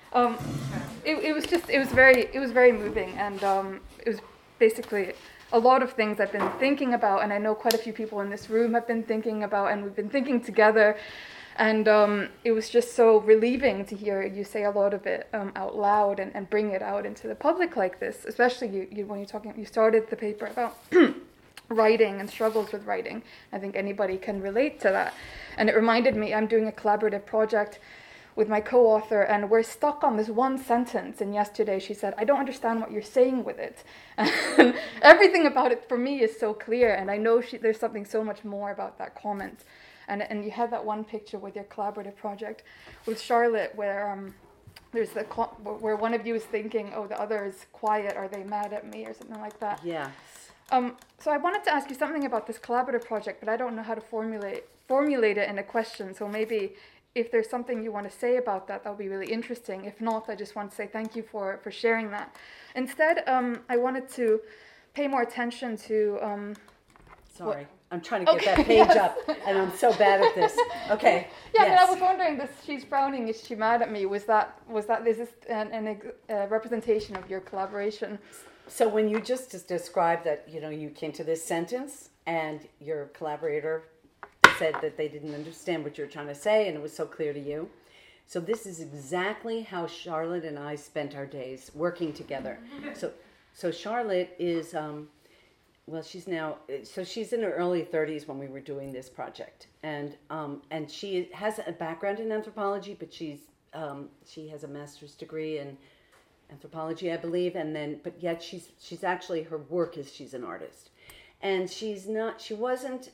It was very moving, and it was basically a lot of things I've been thinking about, and I know quite a few people in this room have been thinking about, and we've been thinking together, and it was just so relieving to hear you say a lot of it out loud and bring it out into the public like this, especially when you started the paper about writing and struggles with writing. I think anybody can relate to that, and it reminded me I'm doing a collaborative project with my co-author, and we're stuck on this one sentence, and yesterday she said, I don't understand what you're saying with it. And everything about it for me is so clear, and I know there's something so much more about that comment. And you had that one picture with your collaborative project with Charlotte where there's where one of you is thinking, oh, the other is quiet, are they mad at me, or something like that. Yes. So I wanted to ask you something about this collaborative project, but I don't know how to formulate it in a question, so maybe if there's something you want to say about that, would be really interesting. If not, I just want to say thank you for sharing that. Instead, I wanted to pay more attention to... Sorry, I'm trying to get that page up, and I'm so bad at this. Okay. Yeah, yes. I was wondering, she's frowning, is she mad at me? Was that is this a representation of your collaboration? So when you just described that, you came to this sentence, and your collaborator said that they didn't understand what you were trying to say, and it was so clear to you. So this is exactly how Charlotte and I spent our days working together. So Charlotte is, she's in her early 30s when we were doing this project, and she has a background in anthropology, but she has a master's degree in anthropology, I believe, but yet she's actually, her work is she's an artist, and she wasn't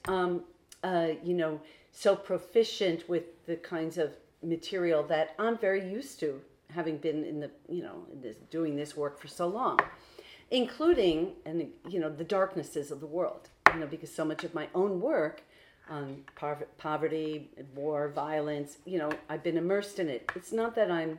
so proficient with the kinds of material that I'm very used to, having been in doing this work for so long, including, the darknesses of the world, because so much of my own work on poverty, war, violence, I've been immersed in it. It's not that I'm,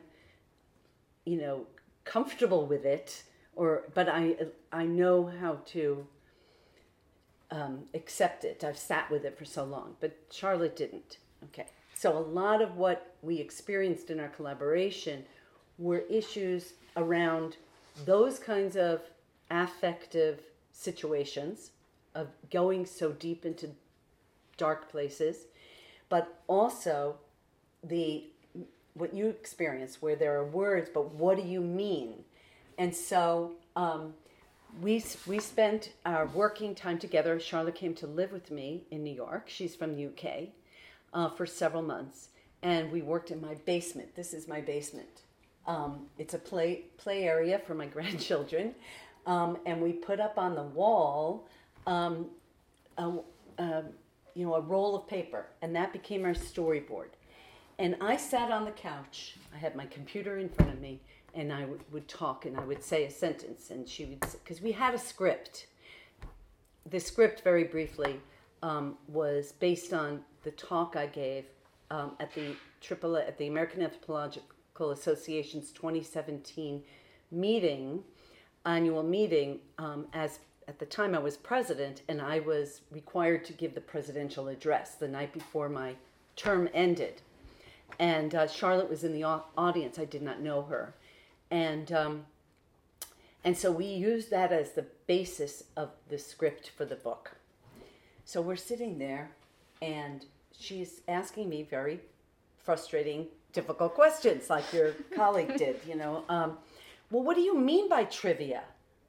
comfortable with it, but I know how to accept it. I've sat with it for so long, but Charlotte didn't. Okay. So a lot of what we experienced in our collaboration were issues around those kinds of affective situations of going so deep into dark places, but also what you experience where there are words, but what do you mean? And so we spent our working time together. Charlotte came to live with me in New York. She's from the UK for several months. And we worked in my basement. This is my basement. It's a play area for my grandchildren. And we put up on the wall a roll of paper. And that became our storyboard. And I sat on the couch. I had my computer in front of me. And I would talk, and I would say a sentence, and she would, because we had a script. The script, very briefly, was based on the talk I gave at the American Anthropological Association's 2017 annual meeting. As at the time I was president, and I was required to give the presidential address the night before my term ended. And Charlotte was in the audience. I did not know her. And so we used that as the basis of the script for the book. So we're sitting there, and she's asking me very frustrating, difficult questions, like your colleague did, well, what do you mean by trivia?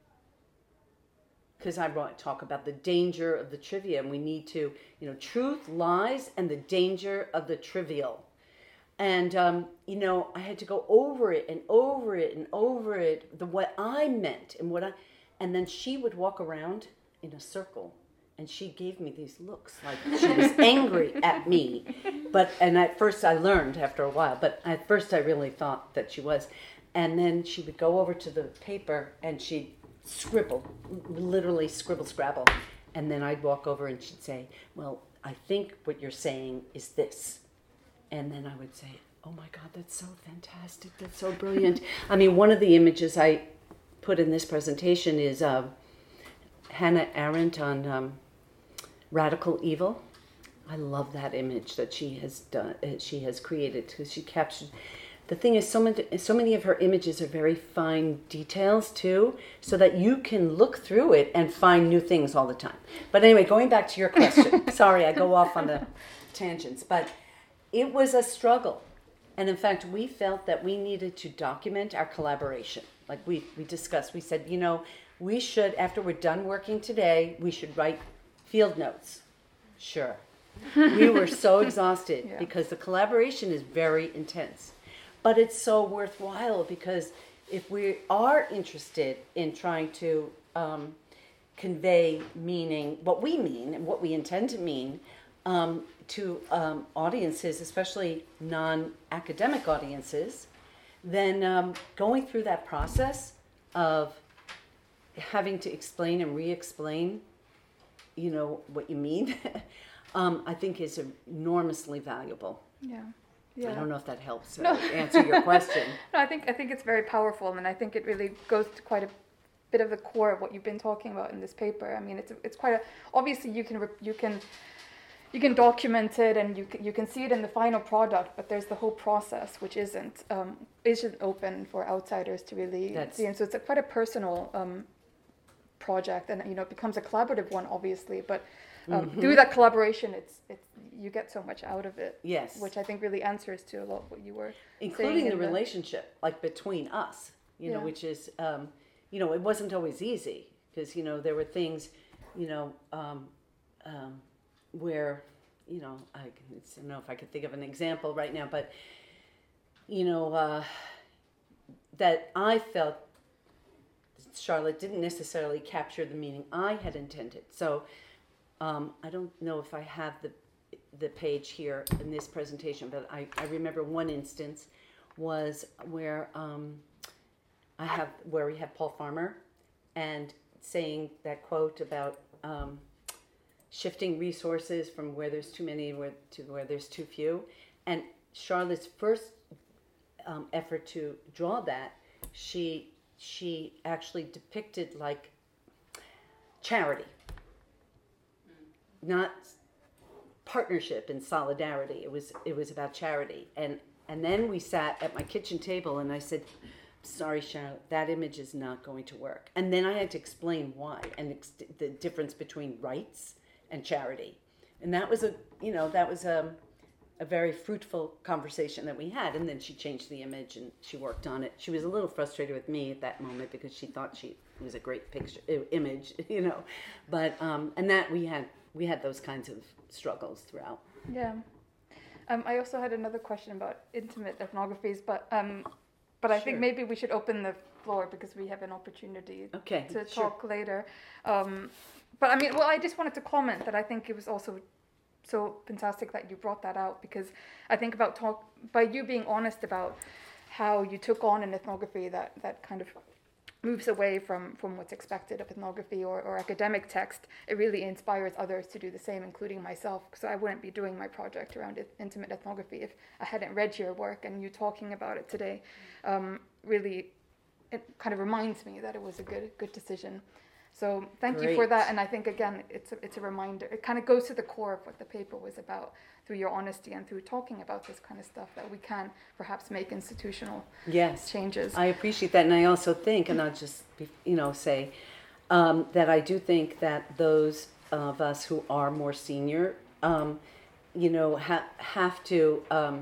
Because I want to talk about the danger of the trivia, and we need to, truth, lies, and the danger of the trivial. And, I had to go over it and over it and over it, what I meant and then she would walk around in a circle, and she gave me these looks like she was angry at me. And at first I learned after a while, but at first I really thought that she was. And then she would go over to the paper and she'd scribble, literally scribble, scrabble. And then I'd walk over and she'd say, well, I think what you're saying is this. And then I would say, oh my God, that's so fantastic. That's so brilliant. I mean, one of the images I put in this presentation is Hannah Arendt on radical evil. I love that image that she has done. She has created, because she captured. The thing is, so many of her images are very fine details too, so that you can look through it and find new things all the time. But anyway, going back to your question. Sorry, I go off on the tangents, but it was a struggle. And in fact, we felt that we needed to document our collaboration. Like we discussed, we said, we should, after we're done working today, we should write field notes. Sure. We were so exhausted because the collaboration is very intense. But it's so worthwhile, because if we are interested in trying to convey meaning, what we mean and what we intend to mean, to audiences, especially non-academic audiences, then going through that process of having to explain and re-explain, what you mean, I think is enormously valuable. Yeah. I don't know if that helps answer your question. No, I think it's very powerful, and I think it really goes to quite a bit of the core of what you've been talking about in this paper. I mean, it's quite obviously you can document it and you can see it in the final product, but there's the whole process which isn't open for outsiders to really see. And so it's quite a personal project, and it becomes a collaborative one, obviously. But through that collaboration, it's you get so much out of it. Yes, which I think really answers to a lot of what you were including saying the relationship, like between us. Which is it wasn't always easy, because there were things where, I don't know if I could think of an example right now, but, that I felt Charlotte didn't necessarily capture the meaning I had intended. So I don't know if I have the page here in this presentation, but I remember one instance was where we have Paul Farmer and saying that quote about shifting resources from where there's too many to where there's too few. And Charlotte's first effort to draw that, she actually depicted like charity, not partnership and solidarity. It was about charity. And then we sat at my kitchen table, and I said, sorry, Charlotte, that image is not going to work. And then I had to explain why and the difference between rights and charity. And that was a very fruitful conversation that we had. And then she changed the image and she worked on it. She was a little frustrated with me at that moment because she thought it was a great image, But and that we had those kinds of struggles throughout. Yeah. I also had another question about intimate ethnographies, but I think maybe we should open the floor because we have an opportunity to talk later. But I mean, I just wanted to comment that I think it was also so fantastic that you brought that out, because I think by you being honest about how you took on an ethnography that kind of moves away from what's expected of ethnography or academic text, it really inspires others to do the same, including myself, because I wouldn't be doing my project around intimate ethnography if I hadn't read your work, and you talking about it today really, it kind of reminds me that it was a good decision. So thank you for that, and I think again it's a reminder. It kind of goes to the core of what the paper was about, through your honesty and through talking about this kind of stuff, that we can perhaps make institutional changes. I appreciate that, and I also think, and I'll just say that I do think that those of us who are more senior, have to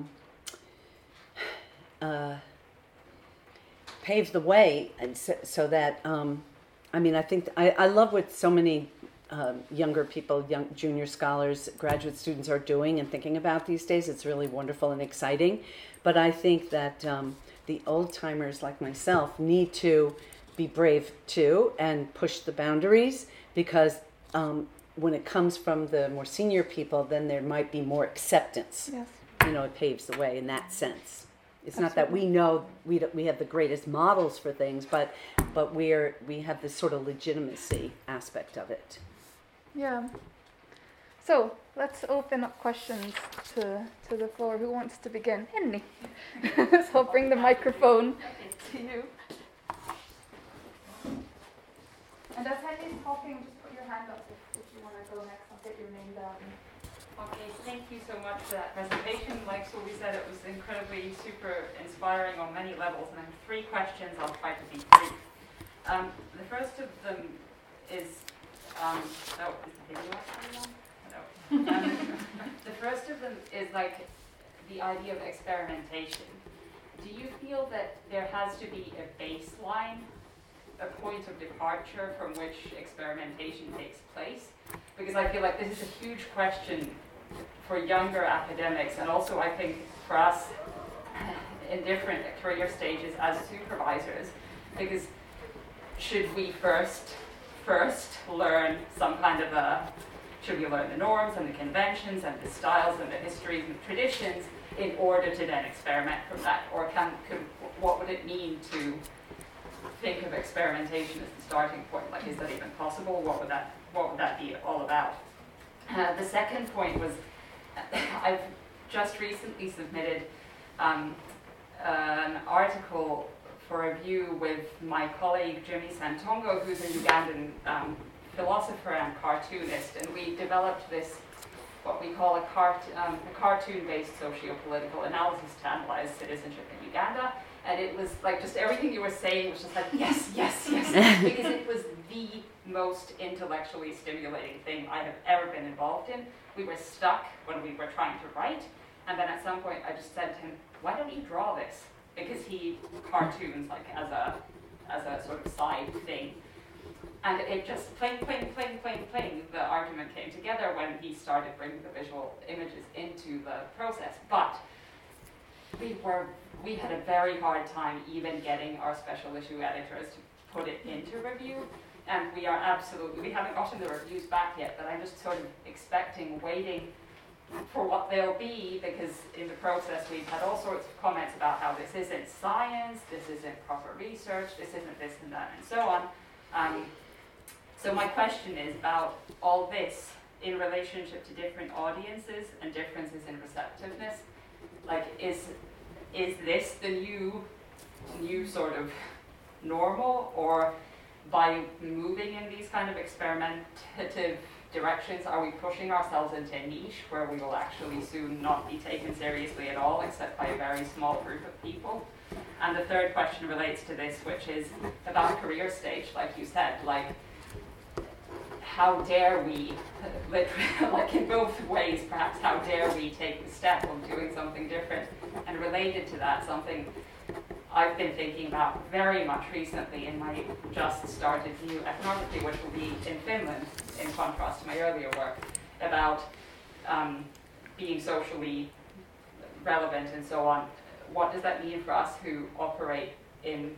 pave the way, and so that. I think I love what so many younger people, young junior scholars, graduate students are doing and thinking about these days. It's really wonderful and exciting. But I think that the old-timers like myself need to be brave too and push the boundaries, because when it comes from the more senior people, then there might be more acceptance. Yes. It paves the way in that sense. It's not that we know we have the greatest models for things, but we have this sort of legitimacy aspect of it. Yeah. So let's open up questions to the floor. Who wants to begin? Henny. So I'll bring the microphone to you. And as Henny's talking, just put your hand up if you want to go next. I'll get your name down. Okay, thank you so much for that presentation. Like Sylvie said, it was incredibly super inspiring on many levels, and I have 3 questions. I'll try to be brief. The first of them is, is the video actually on? No. The first of them is like the idea of experimentation. Do you feel that there has to be a baseline, a point of departure from which experimentation takes place? Because I feel like this is a huge question for younger academics, and also I think for us in different career stages as supervisors, because should we first learn some kind of should we learn the norms and the conventions and the styles and the histories and the traditions in order to then experiment from that? Or what would it mean to think of experimentation as the starting point? Like, is that even possible? What would that be all about? The second point was, I've just recently submitted an article for review with my colleague Jimmy Santongo, who's a Ugandan philosopher and cartoonist, and we developed this, what we call a cartoon-based socio-political analysis to analyze citizenship in Uganda. And it was like just everything you were saying was just like, yes, yes, yes, because it was the most intellectually stimulating thing I have ever been involved in. We were stuck when we were trying to write, and then at some point I just said to him, why don't you draw this? Because he cartoons like as a sort of side thing. And it just pling, the argument came together when he started bringing the visual images into the process. But we had a very hard time even getting our special issue editors to put it into review. And we haven't gotten the reviews back yet, but I'm just sort of waiting for what they'll be, because in the process we've had all sorts of comments about how this isn't science, this isn't proper research, this isn't this and that, and so on. So my question is about all this in relationship to different audiences and differences in receptiveness. Like, is this the new sort of normal, or by moving in these kind of experimentative directions, are we pushing ourselves into a niche where we will actually soon not be taken seriously at all, except by a very small group of people? And the third question relates to this, which is about career stage, like you said, like, how dare we, like in both ways perhaps, how dare we take the step of doing something different? And related to that, something I've been thinking about very much recently in my just started new ethnography, which will be in Finland, in contrast to my earlier work, about being socially relevant and so on. What does that mean for us who operate in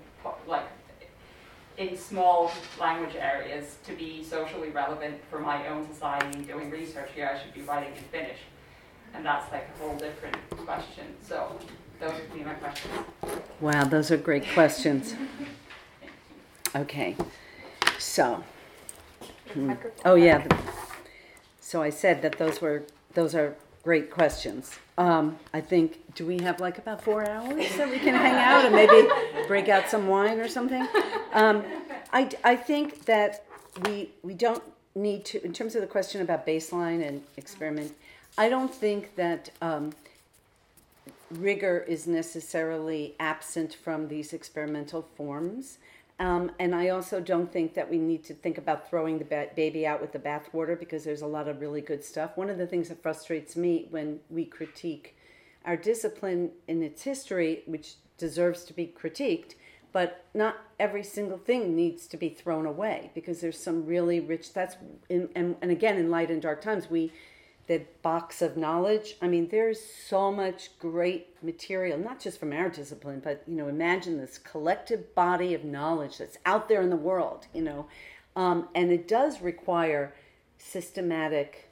small language areas to be socially relevant for my own society? Doing research here, I should be writing in Finnish, and that's like a whole different question. So those would be my questions. Wow, those are great questions. Okay, so oh yeah, so I said that those are great questions. I think, do we have like about 4 hours that we can hang out and maybe break out some wine or something? I think that we don't need to, in terms of the question about baseline and experiment, I don't think that rigor is necessarily absent from these experimental forms. And I also don't think that we need to think about throwing the baby out with the bathwater, because there's a lot of really good stuff. One of the things that frustrates me when we critique our discipline in its history, which deserves to be critiqued, but not every single thing needs to be thrown away, because there's some really rich, and again, in Light and Dark Times, the box of knowledge, I mean, there's so much great material, not just from our discipline, but, imagine this collective body of knowledge that's out there in the world, and it does require systematic,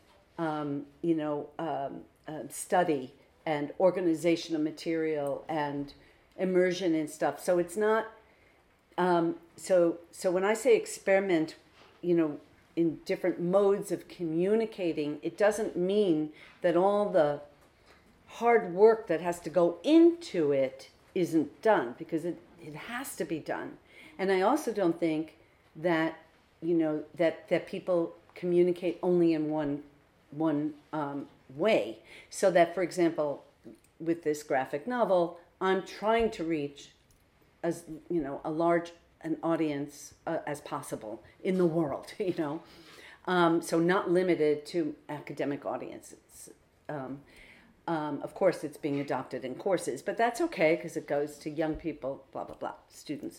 study and organization of material and immersion in stuff. So it's not, so when I say experiment, in different modes of communicating, it doesn't mean that all the hard work that has to go into it isn't done, because it has to be done. And I also don't think that, that people communicate only in one way. So that, for example, with this graphic novel, I'm trying to reach as, a large an audience as possible in the world, so not limited to academic audiences. Of course, it's being adopted in courses, but that's okay because it goes to young people, blah, blah, blah, students.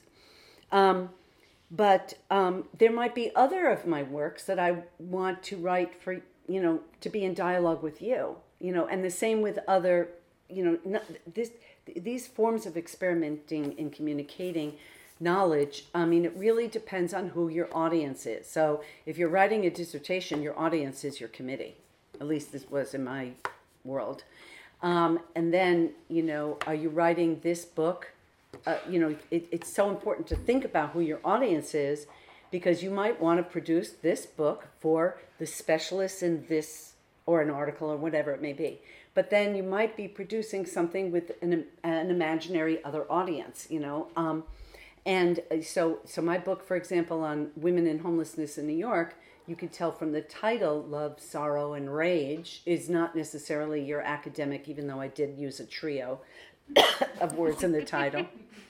But there might be other of my works that I want to write for, to be in dialogue with you, and the same with other, these forms of experimenting and communicating knowledge, I mean, it really depends on who your audience is. So if you're writing a dissertation, your audience is your committee. At least this was in my world. And then, are you writing this book? It's so important to think about who your audience is, because you might want to produce this book for the specialists in this, or an article or whatever it may be. But then you might be producing something with an imaginary other audience, And so my book, for example, on women in homelessness in New York, you could tell from the title, Love, Sorrow, and Rage, is not necessarily your academic, even though I did use a trio of words in the title.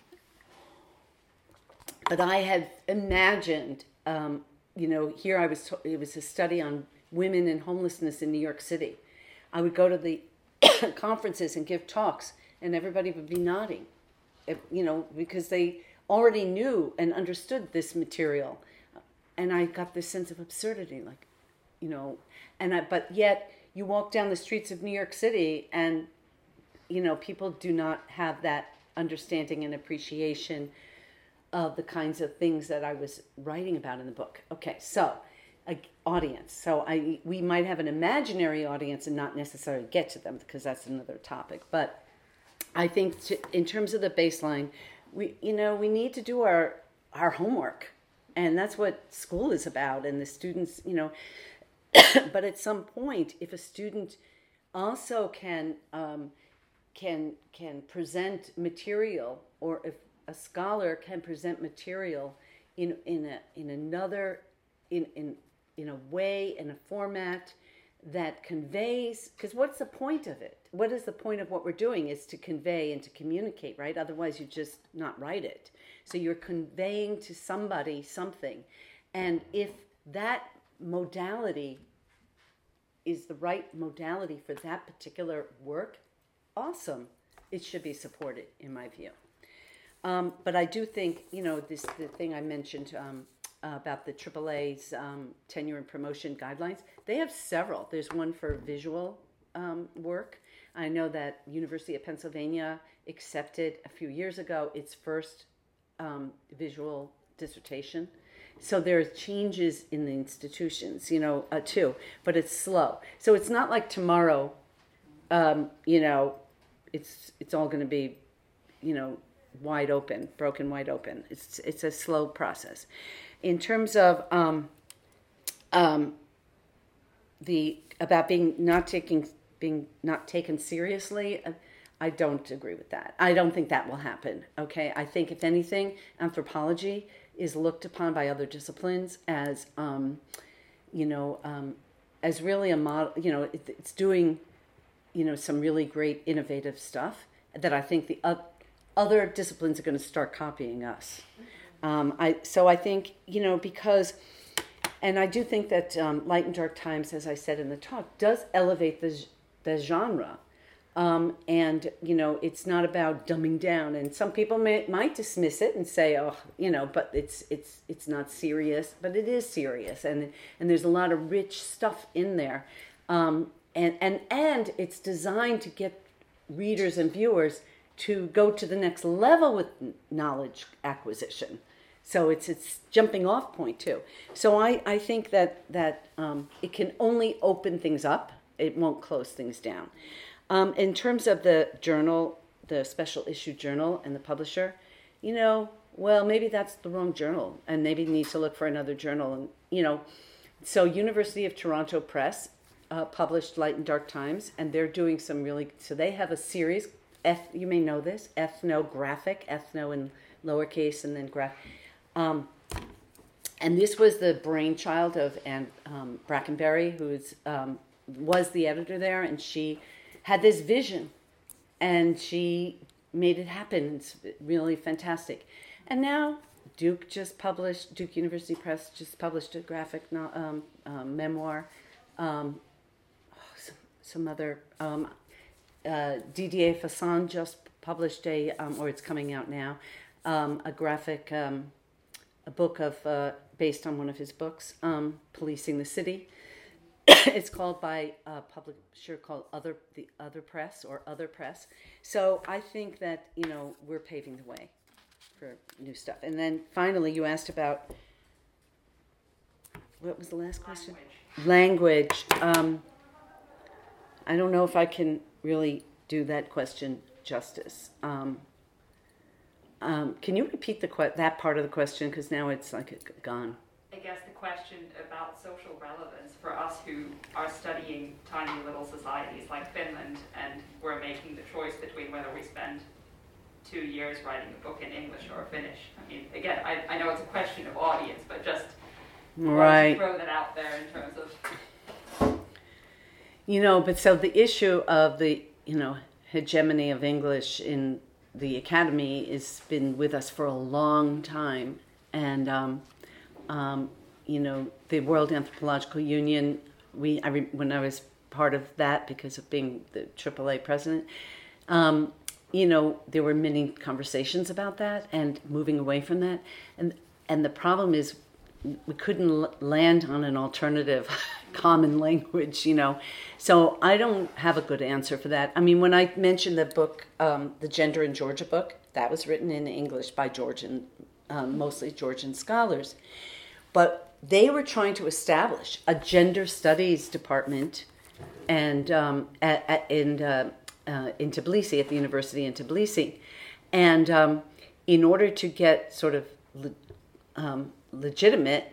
But I had imagined, here it was a study on women in homelessness in New York City. I would go to the conferences and give talks, and everybody would be nodding, because they already knew and understood this material. And I got this sense of absurdity, but yet you walk down the streets of New York City and, people do not have that understanding and appreciation of the kinds of things that I was writing about in the book. Okay, so audience. So we might have an imaginary audience and not necessarily get to them, because that's another topic. But I think in terms of the baseline, we need to do our homework, and that's what school is about. And the students, but at some point, if a student also can present material, or if a scholar can present material in a way, in a format that conveys, because what's the point of it? What is the point of what we're doing is to convey and to communicate, right? Otherwise you just not write it. So you're conveying to somebody something. And if that modality is the right modality for that particular work, awesome. It should be supported, in my view. But I do think, the thing I mentioned about the AAA's tenure and promotion guidelines, they have several. There's one for visual work. I know that University of Pennsylvania accepted a few years ago its first visual dissertation. So there are changes in the institutions, too, but it's slow. So it's not like tomorrow, it's all going to be, wide open, broken wide open. It's a slow process. In terms of about being not taken seriously, I don't agree with that. I don't think that will happen. Okay, I think if anything, anthropology is looked upon by other disciplines as as really a model. It's doing some really great innovative stuff that I think the other disciplines are going to start copying us. I think, because, and I do think that Light and Dark Times, as I said in the talk, does elevate the genre. And, it's not about dumbing down. And some people might dismiss it and say, but it's not serious. But it is serious. And there's a lot of rich stuff in there. And it's designed to get readers and viewers to go to the next level with knowledge acquisition. So it's jumping off point too. So I think that it can only open things up. It won't close things down. In terms of the journal, the special issue journal and the publisher, maybe that's the wrong journal and maybe need to look for another journal. And, so University of Toronto Press published Light and Dark Times, and they're doing so they have a series, you may know this, ethnographic, ethno in lowercase and then graph. And this was the brainchild of Anne Brackenberry, who was the editor there, and she had this vision, and she made it happen. It's really fantastic. And now Duke University Press just published a graphic memoir. Some other... Didier Fasson just published or it's coming out now, a graphic, a book based on one of his books, Policing the City. It's called by a publisher called The Other Press or Other Press. So I think that, we're paving the way for new stuff. And then finally, you asked about, what was the last question? Language. I don't know if I can really do that question justice. Can you repeat that part of the question, because now it's like gone? I guess the question about social relevance for us who are studying tiny little societies like Finland, and we're making the choice between whether we spend 2 years writing a book in English or Finnish. I mean, again, I know it's a question of audience, but just right. Throw that out there in terms of... But so the issue of the, hegemony of English in the academy has been with us for a long time. And, the World Anthropological Union, when I was part of that because of being the AAA president, there were many conversations about that and moving away from that. And the problem is we couldn't land on an alternative common language, So I don't have a good answer for that. I mean, when I mentioned the book, the Gender in Georgia book, that was written in English by Georgian, mostly Georgian scholars. But they were trying to establish a gender studies department and in Tbilisi, at the university in Tbilisi. And in order to get sort of legitimate,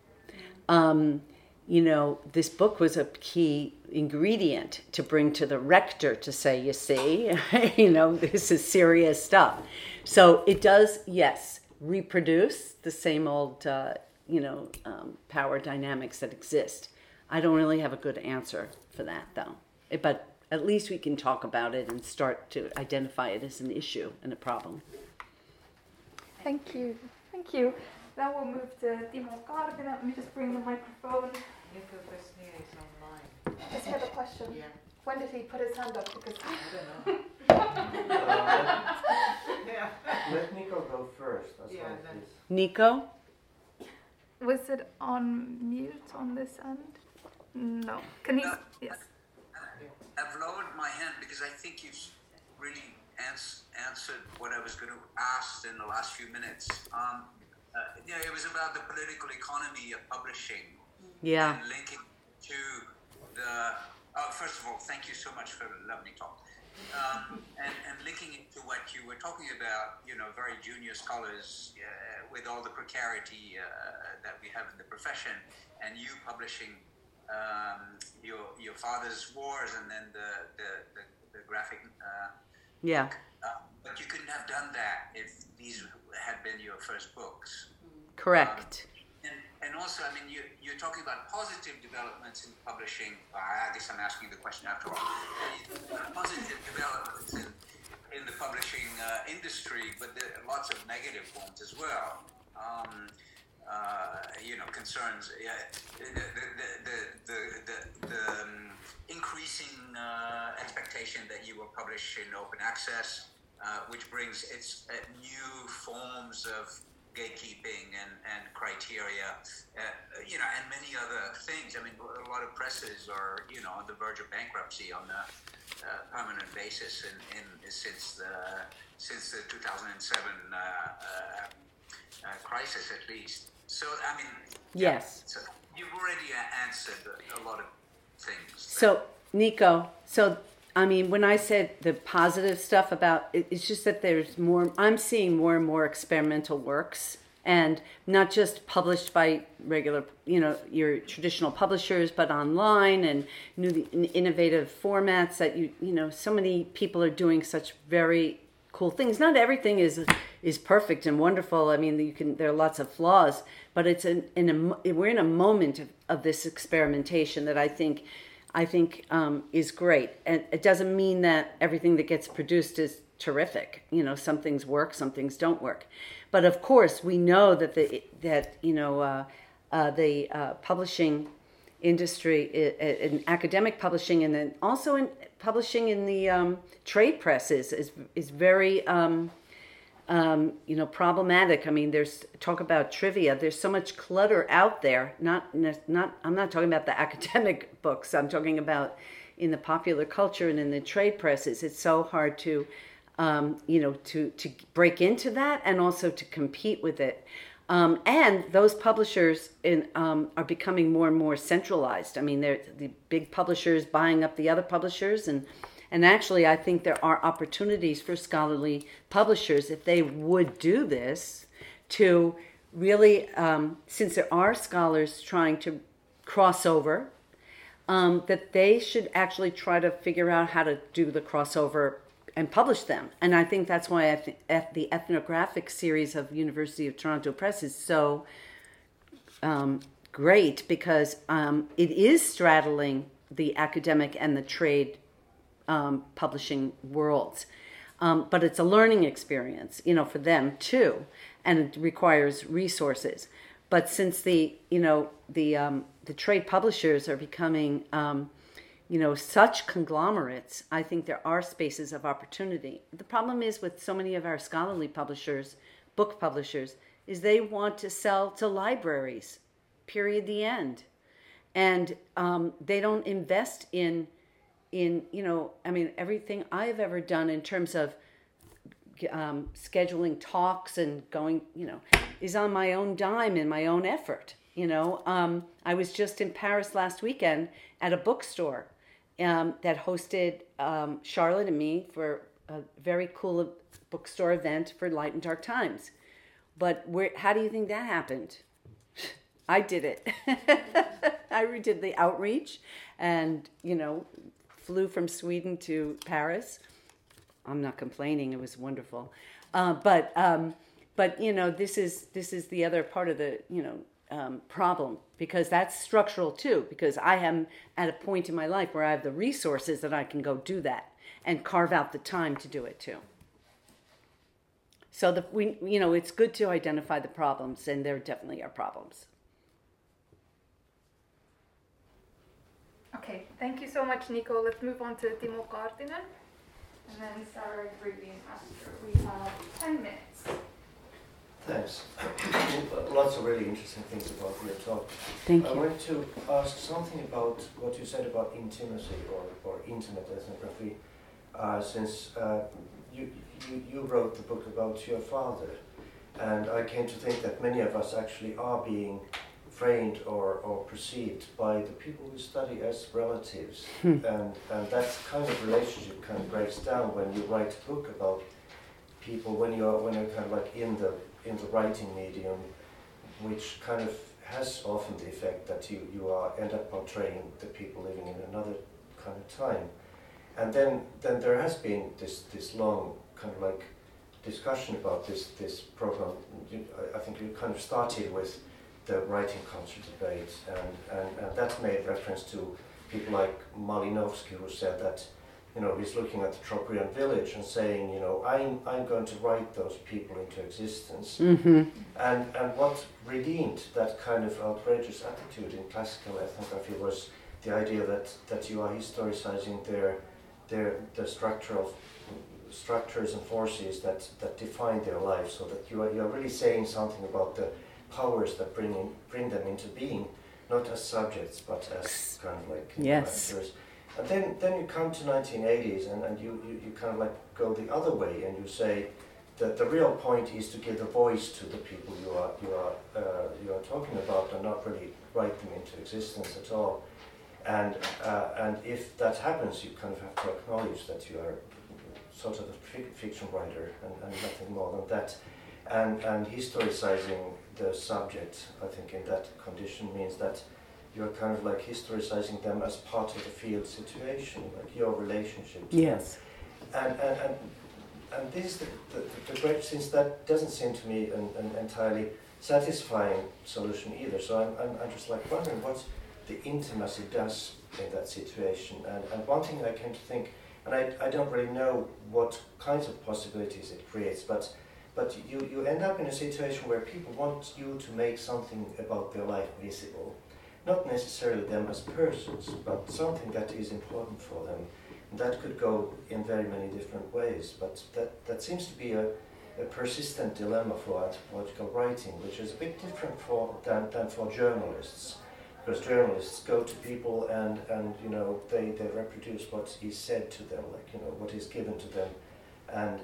this book was a key ingredient to bring to the rector to say, you see, this is serious stuff. So it does, yes, reproduce the same old, power dynamics that exist. I don't really have a good answer for that, though. But at least we can talk about it and start to identify it as an issue and a problem. Thank you. Thank you. Now we'll move to Timo Karpinen. Let me just bring the microphone. Nico Besnier is online. Does he have a question? Yeah. When did he put his hand up? Because I don't know. Yeah. Let Nico go first. That's Yeah, why and then- he's- Nico? was it on mute on this end? No. Can you? Yes. I've lowered my hand because I think you've really answered what I was going to ask in the last few minutes. It was about the political economy of publishing. Yeah. And linking to the... first of all, thank you so much for letting me talk. And linking it to what you were talking about, very junior scholars with all the precarity that we have in the profession, and you publishing your father's wars and then the graphic Yeah. but you couldn't have done that if these had been your first books. Correct. And also, you're talking about positive developments in publishing. I guess I'm asking the question after all. Positive developments in the publishing industry, but there are lots of negative ones as well. Concerns. The increasing expectation that you will publish in open access, which brings its new forms of gatekeeping and criteria, and many other things. A lot of presses are, on the verge of bankruptcy on a permanent basis since the 2007 crisis, at least. So, Yes. So you've already answered a lot of things. So, Nico, when I said the positive stuff about it, it's just that there's more, I'm seeing more and more experimental works, and not just published by regular, your traditional publishers, but online and new innovative formats that so many people are doing such very cool things. Not everything is perfect and wonderful. There are lots of flaws, but it's we're in a moment of this experimentation that I think is great. And it doesn't mean that everything that gets produced is terrific. Some things work, some things don't work. But of course, we know that the publishing industry, in academic publishing, and then also in publishing in the trade presses, is very problematic. There's talk about trivia. There's so much clutter out there. I'm not talking about the academic books. I'm talking about in the popular culture and in the trade presses. It's so hard to break into that and also to compete with it. And those publishers are becoming more and more centralized. They're the big publishers buying up the other publishers, and actually, I think there are opportunities for scholarly publishers, if they would do this, to really, since there are scholars trying to cross over, that they should actually try to figure out how to do the crossover and publish them. And I think that's why the ethnographic series of University of Toronto Press is so great, because it is straddling the academic and the trade publishing worlds. But it's a learning experience, for them too, and it requires resources. But since the trade publishers are becoming such conglomerates, I think there are spaces of opportunity. The problem is with so many of our scholarly publishers, book publishers, is they want to sell to libraries, period, the end. And they don't invest in everything I've ever done in terms of scheduling talks and going, is on my own dime and my own effort. I was just in Paris last weekend at a bookstore that hosted Charlotte and me for a very cool bookstore event for Light and Dark Times. But how do you think that happened? I did it. I did the outreach and, flew from Sweden to Paris. I'm not complaining. It was wonderful. But but this is the other part of the problem, because that's structural too. Because I am at a point in my life where I have the resources that I can go do that and carve out the time to do it too. So it's good to identify the problems, and there definitely are problems. Okay, thank you so much, Nico. Let's move on to Timo Kaartinen, and then Sarah Green after. We have 10 minutes. Thanks. Lots of really interesting things about your talk. Thank you. I wanted to ask something about what you said about intimacy or intimate ethnography, since you wrote the book about your father, and I came to think that many of us actually are being framed or perceived by the people we study as relatives, and that kind of relationship kind of breaks down when you write a book about people, when you're kind of like in the writing medium, which kind of has often the effect that you end up portraying the people living in another kind of time. And then there has been this long kind of like discussion about this program. I think you kind of started with the writing culture debate, and that made reference to people like Malinowski, who said that he's looking at the Trobriand village and saying, I'm going to write those people into existence. Mm-hmm. And what redeemed that kind of outrageous attitude in classical ethnography was the idea that you are historicizing the structures and forces that define their lives, so that you are really saying something about the powers that bring them into being, not as subjects but as kind of like actors. And then you come to 1980s and you kind of like go the other way, and you say that the real point is to give a voice to the people you are talking about, and not really write them into existence at all. And if that happens, you kind of have to acknowledge that you are sort of a fiction writer and nothing more than that. And historicizing the subject, I think, in that condition means that you're kind of like historicizing them as part of the field situation, like your relationship to yes. them. And this is the great, since that doesn't seem to me an entirely satisfying solution either. So I'm just like wondering what the intimacy does in that situation. And one thing I came to think, and I don't really know what kinds of possibilities it creates, but you end up in a situation where people want you to make something about their life visible. Not necessarily them as persons, but something that is important for them. And that could go in very many different ways, but that seems to be a persistent dilemma for anthropological writing, which is a bit different than for journalists. Because journalists go to people and they reproduce what is said to them, like what is given to them, and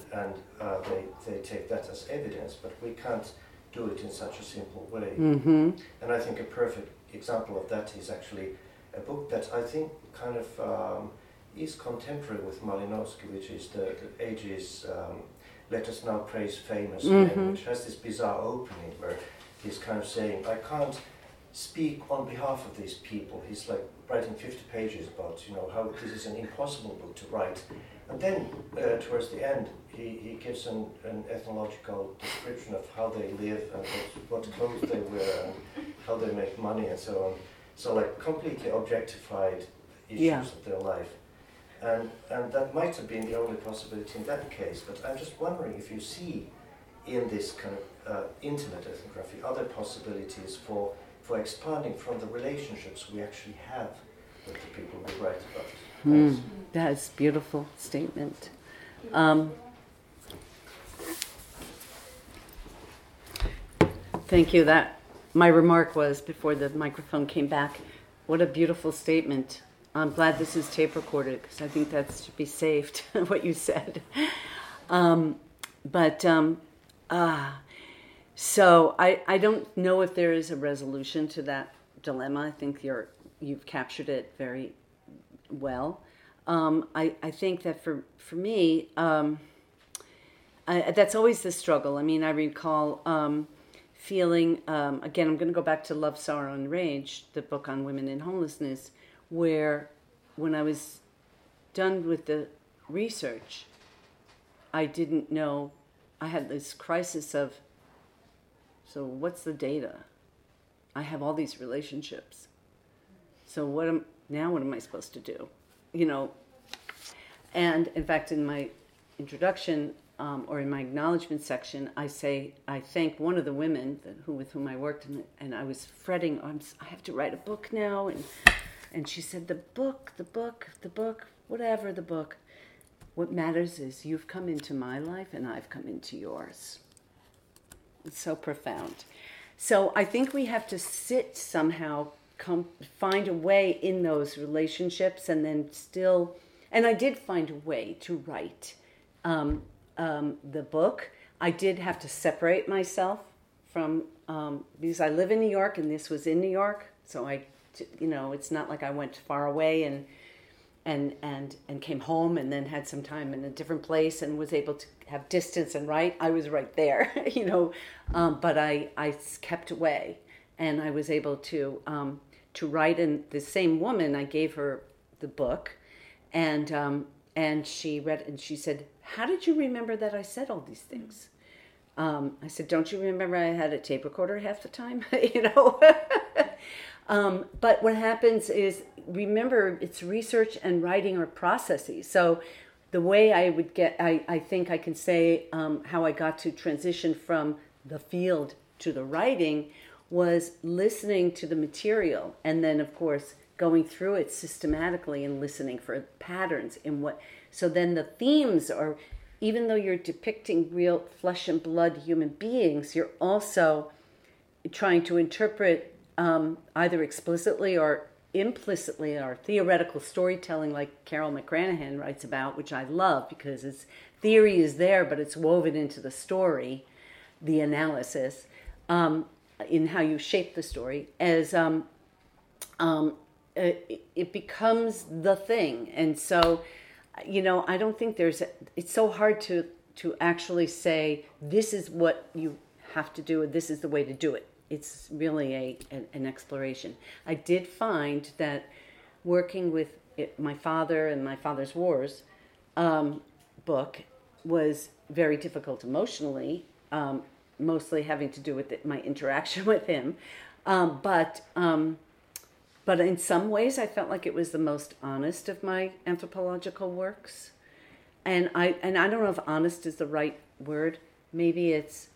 they take that as evidence. But we can't do it in such a simple way. Mm-hmm. And I think a perfect example of that is actually a book that I think kind of is contemporary with Malinowski, which is the Age's Let Us Now Praise Famous Men, which has this bizarre opening where he's kind of saying, I can't speak on behalf of these people. He's like writing 50 pages about how this is an impossible book to write. And then towards the end he gives an ethnological description of how they live and what clothes they wear and how they make money and so on. So like completely objectified issues of their life. And that might have been the only possibility in that case, but I'm just wondering if you see in this kind of intimate ethnography other possibilities for expanding from the relationships we actually have with the people we write about. That's a beautiful statement. Thank you. That my remark was before the microphone came back. What a beautiful statement. I'm glad this is tape recorded because I think that should be saved. What you said, So I don't know if there is a resolution to that dilemma. I think you've captured it very well. I think that for me, that's always the struggle. I mean, I recall feeling, again, I'm going to go back to Love, Sorrow, and Rage, the book on women in homelessness, where when I was done with the research, I didn't know, I had this crisis of So what's the data? I have all these relationships. So what am I supposed to do? You know, and in fact, in my introduction or in my acknowledgement section, I thank one of the women with whom I worked, and I was fretting, I have to write a book now, and she said, the book, whatever the book. What matters is you've come into my life and I've come into yours. It's so profound. So I think we have to sit somehow, find a way in those relationships, and then still, and I did find a way to write the book. I did have to separate myself from, because I live in New York and this was in New York, so it's not like I went far away and came home and then had some time in a different place and was able to have distance and write. I was right there, but I kept away, and I was able to write. And the same woman, I gave her the book, and she read it, and she said, "How did you remember that I said all these things?" I said, "Don't you remember I had a tape recorder half the time?" But what happens is, remember, it's research and writing are processes. So the way I think I can say how I got to transition from the field to the writing was listening to the material, and then, of course, going through it systematically and listening for patterns in what. So then the themes are, even though you're depicting real flesh and blood human beings, you're also trying to interpret either explicitly or implicitly, or theoretical storytelling, like Carol McCranahan writes about, which I love because its theory is there, but it's woven into the story, the analysis, in how you shape the story, as it becomes the thing. And so, I don't think it's so hard to actually say, this is what you have to do, and this is the way to do it. It's really an exploration. I did find that working with my father and My Father's Wars book was very difficult emotionally, mostly having to do with my interaction with him. But in some ways, I felt like it was the most honest of my anthropological works. And I don't know if honest is the right word. Maybe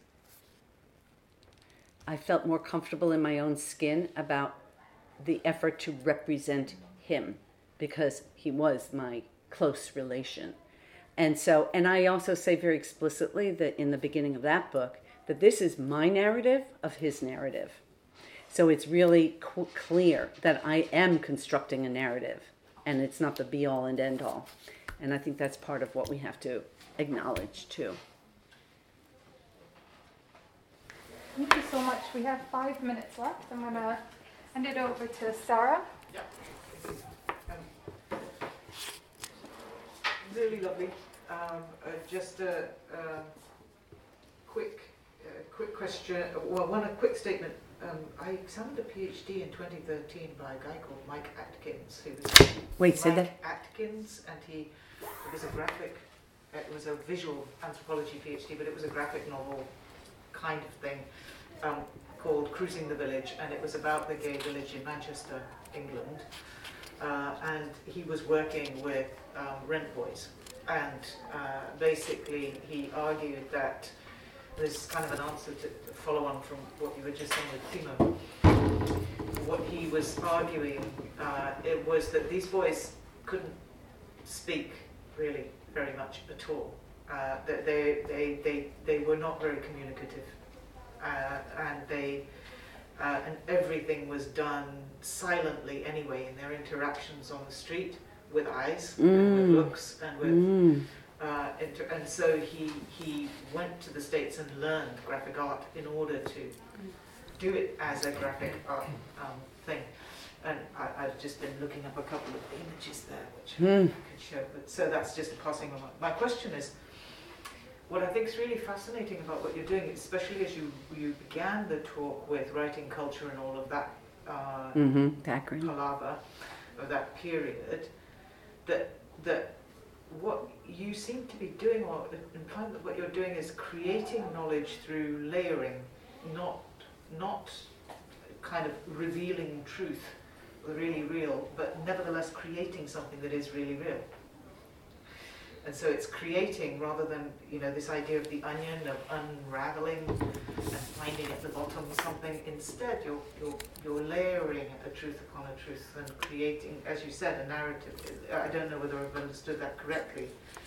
I felt more comfortable in my own skin about the effort to represent him, because he was my close relation. And I also say very explicitly that in the beginning of that book, that this is my narrative of his narrative. So it's really clear that I am constructing a narrative, and it's not the be-all and end-all. And I think that's part of what we have to acknowledge, too. Thank you so much. We have 5 minutes left. I'm going to hand it over to Sarah. Yeah. Really lovely. Just a quick question. Well, a quick statement. I examined a PhD in 2013 by a guy called Mike Atkins. Say that. Atkins, and it was a visual anthropology PhD, but it was a graphic novel kind of thing, called Cruising the Village, and it was about the gay village in Manchester, England, and he was working with rent boys, and basically he argued that this is kind of an answer to follow on from what you were just saying with Timo. What he was arguing, it was that these boys couldn't speak really very much at all. That they were not very communicative, and everything was done silently anyway in their interactions on the street, with eyes and with looks and with and so he went to the States and learned graphic art in order to do it as a graphic art thing. And I've just been looking up a couple of images there which I could show. But so that's just a passing remark. My question is, what I think is really fascinating about what you're doing, especially as you began the talk with writing culture and all of that background, palaver of that period, that what you seem to be doing, or implying that what you're doing is creating knowledge through layering not kind of revealing truth, really real, but nevertheless creating something that is really real. And so it's creating, rather than, this idea of the onion, of unraveling and finding at the bottom something. Instead, you're layering a truth upon a truth and creating, as you said, a narrative. I don't know whether I've understood that correctly,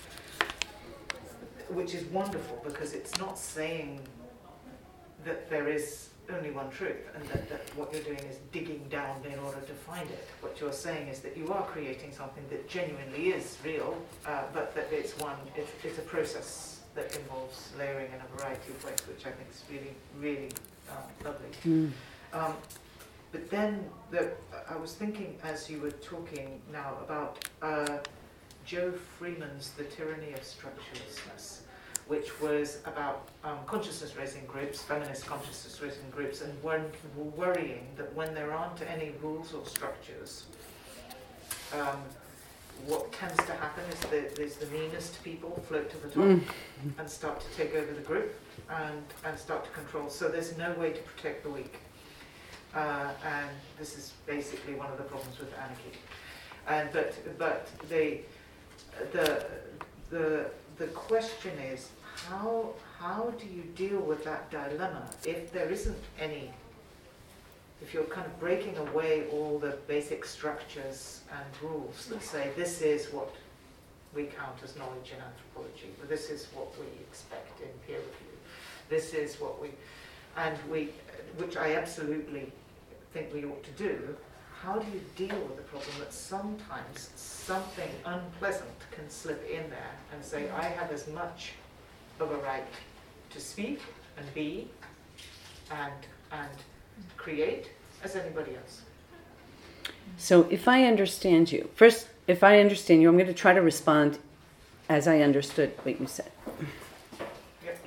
which is wonderful, because it's not saying that there is only one truth and that what you're doing is digging down in order to find it. What you're saying is that you are creating something that genuinely is real, but that it's a process that involves layering in a variety of ways, which I think is really, really lovely. But then I was thinking, as you were talking now, about Joe Freeman's The Tyranny of Structurelessness, which was about consciousness-raising groups, feminist consciousness-raising groups, and worrying that when there aren't any rules or structures, what tends to happen is the meanest people float to the top and start to take over the group and start to control. So there's no way to protect the weak. And this is basically one of the problems with anarchy. And but the question is, how do you deal with that dilemma if there isn't any, if you're kind of breaking away all the basic structures and rules that say this is what we count as knowledge in anthropology, or this is what we expect in peer review, this is what which I absolutely think we ought to do. How do you deal with the problem that sometimes something unpleasant can slip in there and say, I have as much of a right to speak and be and create as anybody else? So if I understand you, I'm going to try to respond as I understood what you said. Yep.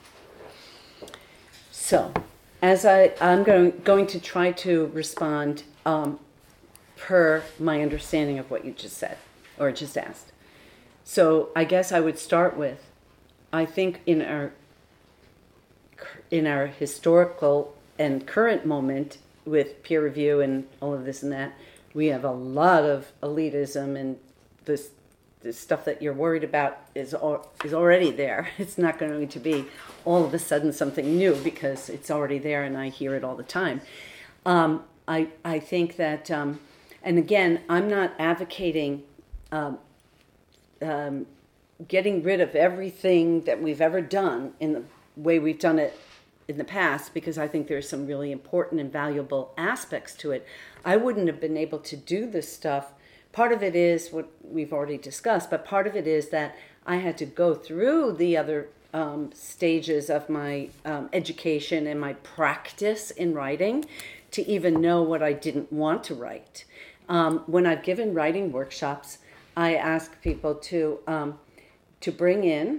So, as I'm going to try to respond per my understanding of what you just said, or just asked. So I guess I would start with, I think in our historical and current moment with peer review and all of this and that, we have a lot of elitism, and this stuff that you're worried about is already there. It's not going to be all of a sudden something new, because it's already there and I hear it all the time. I think that, and again, I'm not advocating getting rid of everything that we've ever done in the way we've done it in the past, because I think there's some really important and valuable aspects to it. I wouldn't have been able to do this stuff. Part of it is what we've already discussed, but part of it is that I had to go through the other stages of my education and my practice in writing to even know what I didn't want to write. When I've given writing workshops, I ask people to bring in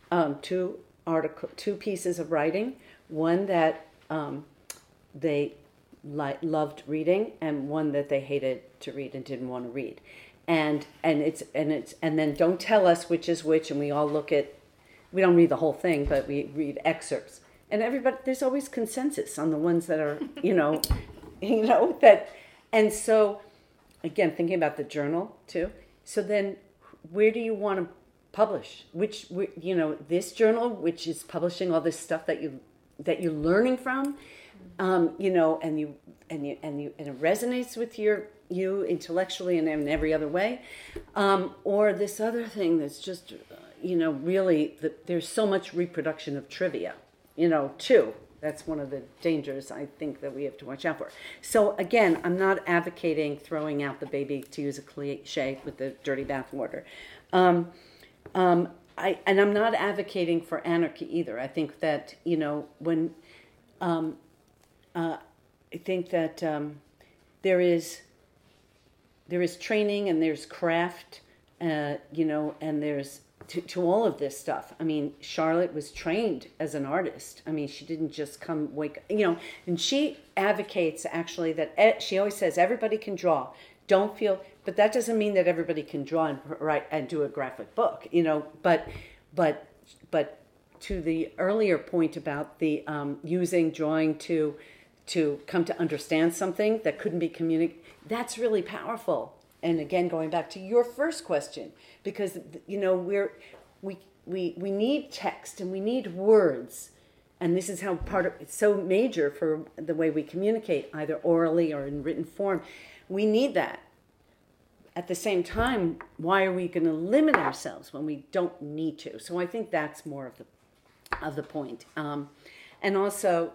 two pieces of writing, one that they loved reading, and one that they hated to read and didn't want to read, and then don't tell us which is which, and we all we don't read the whole thing, but we read excerpts, and everybody, there's always consensus on the ones that are that, and so again, thinking about the journal too. So then, where do you want to publish? This journal, which is publishing all this stuff that you're learning from, and it resonates with you intellectually and in every other way, or this other thing that's just, really, there's so much reproduction of trivia, too. That's one of the dangers, I think, that we have to watch out for. So again, I'm not advocating throwing out the baby, to use a cliche, with the dirty bathwater. And I'm not advocating for anarchy either. I think that, when I think that there is training and there's craft, and there's to all of this stuff. I mean, Charlotte was trained as an artist. I mean, she didn't just come and she advocates actually that she always says everybody can draw. Don't feel, but that doesn't mean that everybody can draw and write and do a graphic book, but to the earlier point about the using drawing to come to understand something that couldn't be communicated, that's really powerful. And again, going back to your first question, because we need text and we need words, and this is how it's so major for the way we communicate, either orally or in written form. We need that. At the same time, why are we going to limit ourselves when we don't need to? So I think that's more of the point. And also,